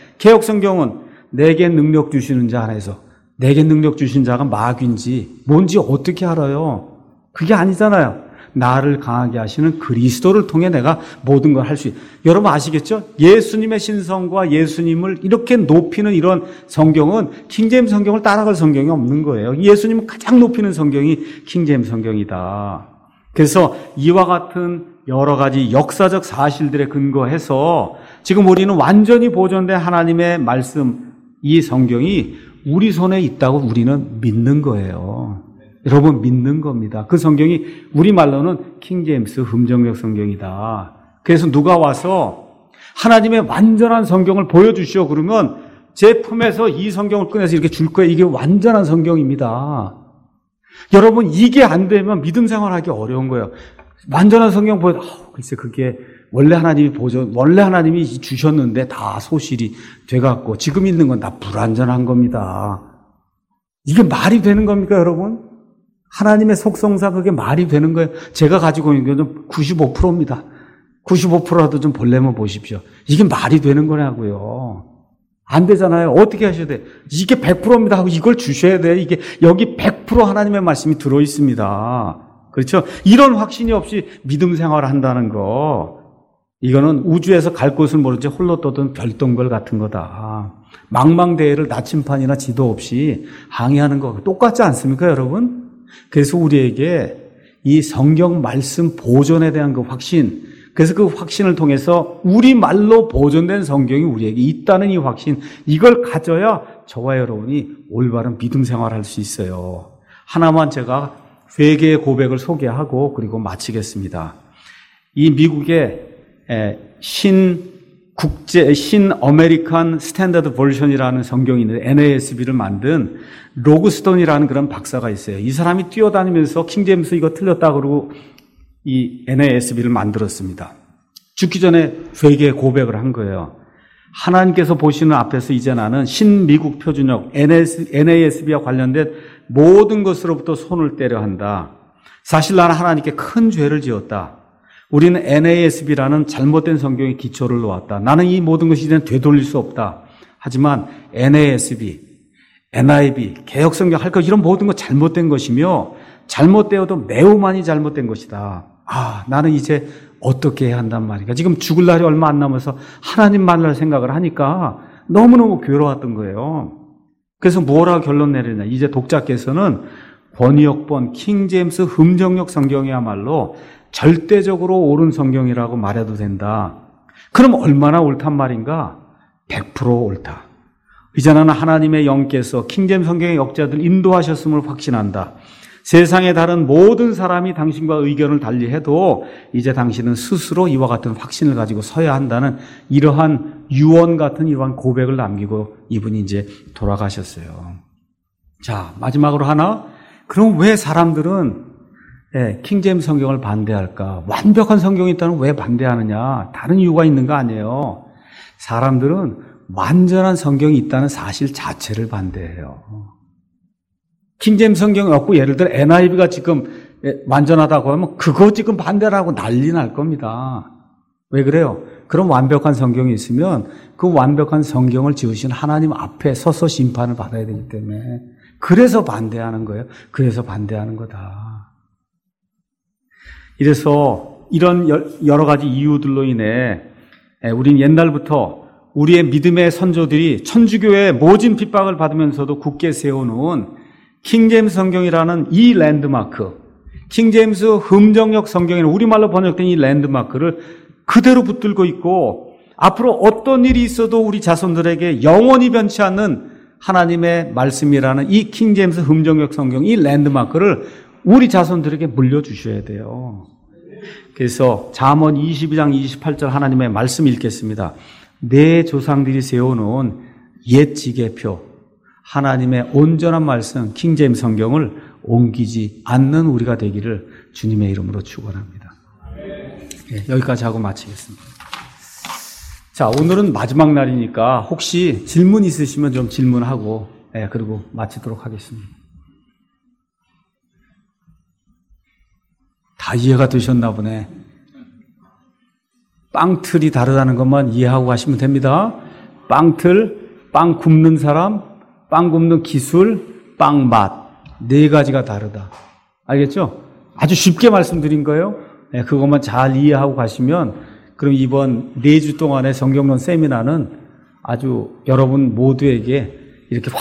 개역성경은 내게 능력 주시는 자 안에서 내게 능력 주신 자가 마귀인지 뭔지 어떻게 알아요? 그게 아니잖아요. 나를 강하게 하시는 그리스도를 통해 내가 모든 걸 할 수 있다. 여러분 아시겠죠? 예수님의 신성과 예수님을 이렇게 높이는 이런 성경은 킹제임스 성경을 따라갈 성경이 없는 거예요. 예수님을 가장 높이는 성경이 킹제임스 성경이다. 그래서 이와 같은 여러 가지 역사적 사실들에 근거해서 지금 우리는 완전히 보존된 하나님의 말씀, 이 성경이 우리 손에 있다고 우리는 믿는 거예요. 여러분 믿는 겁니다. 그 성경이 우리말로는 킹제임스 흠정역 성경이다. 그래서 누가 와서 하나님의 완전한 성경을 보여주시오 그러면 제 품에서 이 성경을 꺼내서 이렇게 줄 거예요. 이게 완전한 성경입니다. 여러분 이게 안 되면 믿음 생활하기 어려운 거예요. 완전한 성경 보여, 아, 글쎄 그게 원래 하나님이 보존, 원래 하나님이 주셨는데 다 소실이 돼갖고 지금 있는 건 다 불완전한 겁니다. 이게 말이 되는 겁니까, 여러분? 하나님의 속성상 그게 말이 되는 거예요. 제가 가지고 있는 건 구십오 퍼센트입니다. 구십오 퍼센트라도 좀 볼래면 보십시오. 이게 말이 되는 거냐고요. 안 되잖아요. 어떻게 하셔야 돼? 이게 백 퍼센트입니다 하고 이걸 주셔야 돼요. 이게 여기 백 퍼센트 하나님의 말씀이 들어 있습니다. 그렇죠? 이런 확신이 없이 믿음 생활을 한다는 거, 이거는 우주에서 갈 곳을 모르지 홀로 떠든 별똥별 같은 거다. 망망대해를 나침판이나 지도 없이 항해하는 거 똑같지 않습니까, 여러분? 그래서 우리에게 이 성경 말씀 보존에 대한 그 확신, 그래서 그 확신을 통해서 우리 말로 보존된 성경이 우리에게 있다는 이 확신, 이걸 가져야 저와 여러분이 올바른 믿음 생활을 할 수 있어요. 하나만 제가 회개의 고백을 소개하고 그리고 마치겠습니다. 이 미국의 신 국제 신 아메리칸 스탠더드 버전이라는 성경이 있는데 엔에이에스비를 만든 로그스톤이라는 그런 박사가 있어요. 이 사람이 뛰어다니면서 킹제임스 이거 틀렸다 그러고 이 엔에이에스비를 만들었습니다. 죽기 전에 회개의 고백을 한 거예요. 하나님께서 보시는 앞에서 이제 나는 신미국 표준역 엔에이에스비와 관련된 모든 것으로부터 손을 떼려 한다. 사실 나는 하나님께 큰 죄를 지었다. 우리는 엔에이에스비라는 잘못된 성경의 기초를 놓았다. 나는 이 모든 것이 이제는 되돌릴 수 없다. 하지만 엔에이에스비, 엔아이브이, 개역성경 할 것 이런 모든 것 잘못된 것이며 잘못되어도 매우 많이 잘못된 것이다. 아, 나는 이제 어떻게 해야 한단 말인가. 지금 죽을 날이 얼마 안 남아서 하나님 만날 생각을 하니까 너무너무 괴로웠던 거예요. 그래서 뭐라고 결론 내리냐. 이제 독자께서는 권위역본 킹제임스 흠정역 성경이야말로 절대적으로 옳은 성경이라고 말해도 된다. 그럼 얼마나 옳단 말인가? 백 퍼센트 옳다. 이제는 하나님의 영께서 킹제임스 성경의 역자들 인도하셨음을 확신한다. 세상의 다른 모든 사람이 당신과 의견을 달리해도 이제 당신은 스스로 이와 같은 확신을 가지고 서야 한다는 이러한 유언 같은 이러한 고백을 남기고 이분이 이제 돌아가셨어요. 자, 마지막으로 하나. 그럼 왜 사람들은 예, 킹제임스 성경을 반대할까? 완벽한 성경이 있다면 왜 반대하느냐? 다른 이유가 있는 거 아니에요. 사람들은 완전한 성경이 있다는 사실 자체를 반대해요. 킹제임스 성경이 없고 예를 들어 엔아이브이가 지금 완전하다고 하면 그거 지금 반대라고 난리 날 겁니다. 왜 그래요? 그런 완벽한 성경이 있으면 그 완벽한 성경을 지으신 하나님 앞에 서서 심판을 받아야 되기 때문에 그래서 반대하는 거예요. 그래서 반대하는 거다. 이래서 이런 여러 가지 이유들로 인해 우린 옛날부터 우리의 믿음의 선조들이 천주교의 모진 핍박을 받으면서도 굳게 세워놓은 킹제임스 성경이라는 이 랜드마크, 킹제임스 흠정역 성경이라는 우리말로 번역된 이 랜드마크를 그대로 붙들고 있고 앞으로 어떤 일이 있어도 우리 자손들에게 영원히 변치 않는 하나님의 말씀이라는 이 킹제임스 흠정역 성경, 이 랜드마크를 우리 자손들에게 물려주셔야 돼요. 그래서 잠언 이십이 장 이십팔 절 하나님의 말씀 읽겠습니다. 내 조상들이 세워놓은 옛 지계표, 하나님의 온전한 말씀, 킹제임스 성경을 옮기지 않는 우리가 되기를 주님의 이름으로 축원합니다. 네, 여기까지 하고 마치겠습니다. 자, 오늘은 마지막 날이니까 혹시 질문 있으시면 좀 질문하고, 네, 그리고 마치도록 하겠습니다. 다 이해가 되셨나 보네. 빵틀이 다르다는 것만 이해하고 가시면 됩니다. 빵틀, 빵 굽는 사람, 빵 굽는 기술, 빵 맛. 네 가지가 다르다. 알겠죠? 아주 쉽게 말씀드린 거예요. 네, 그것만 잘 이해하고 가시면 그럼 이번 네 주 동안의 성경론 세미나는 아주 여러분 모두에게 이렇게 확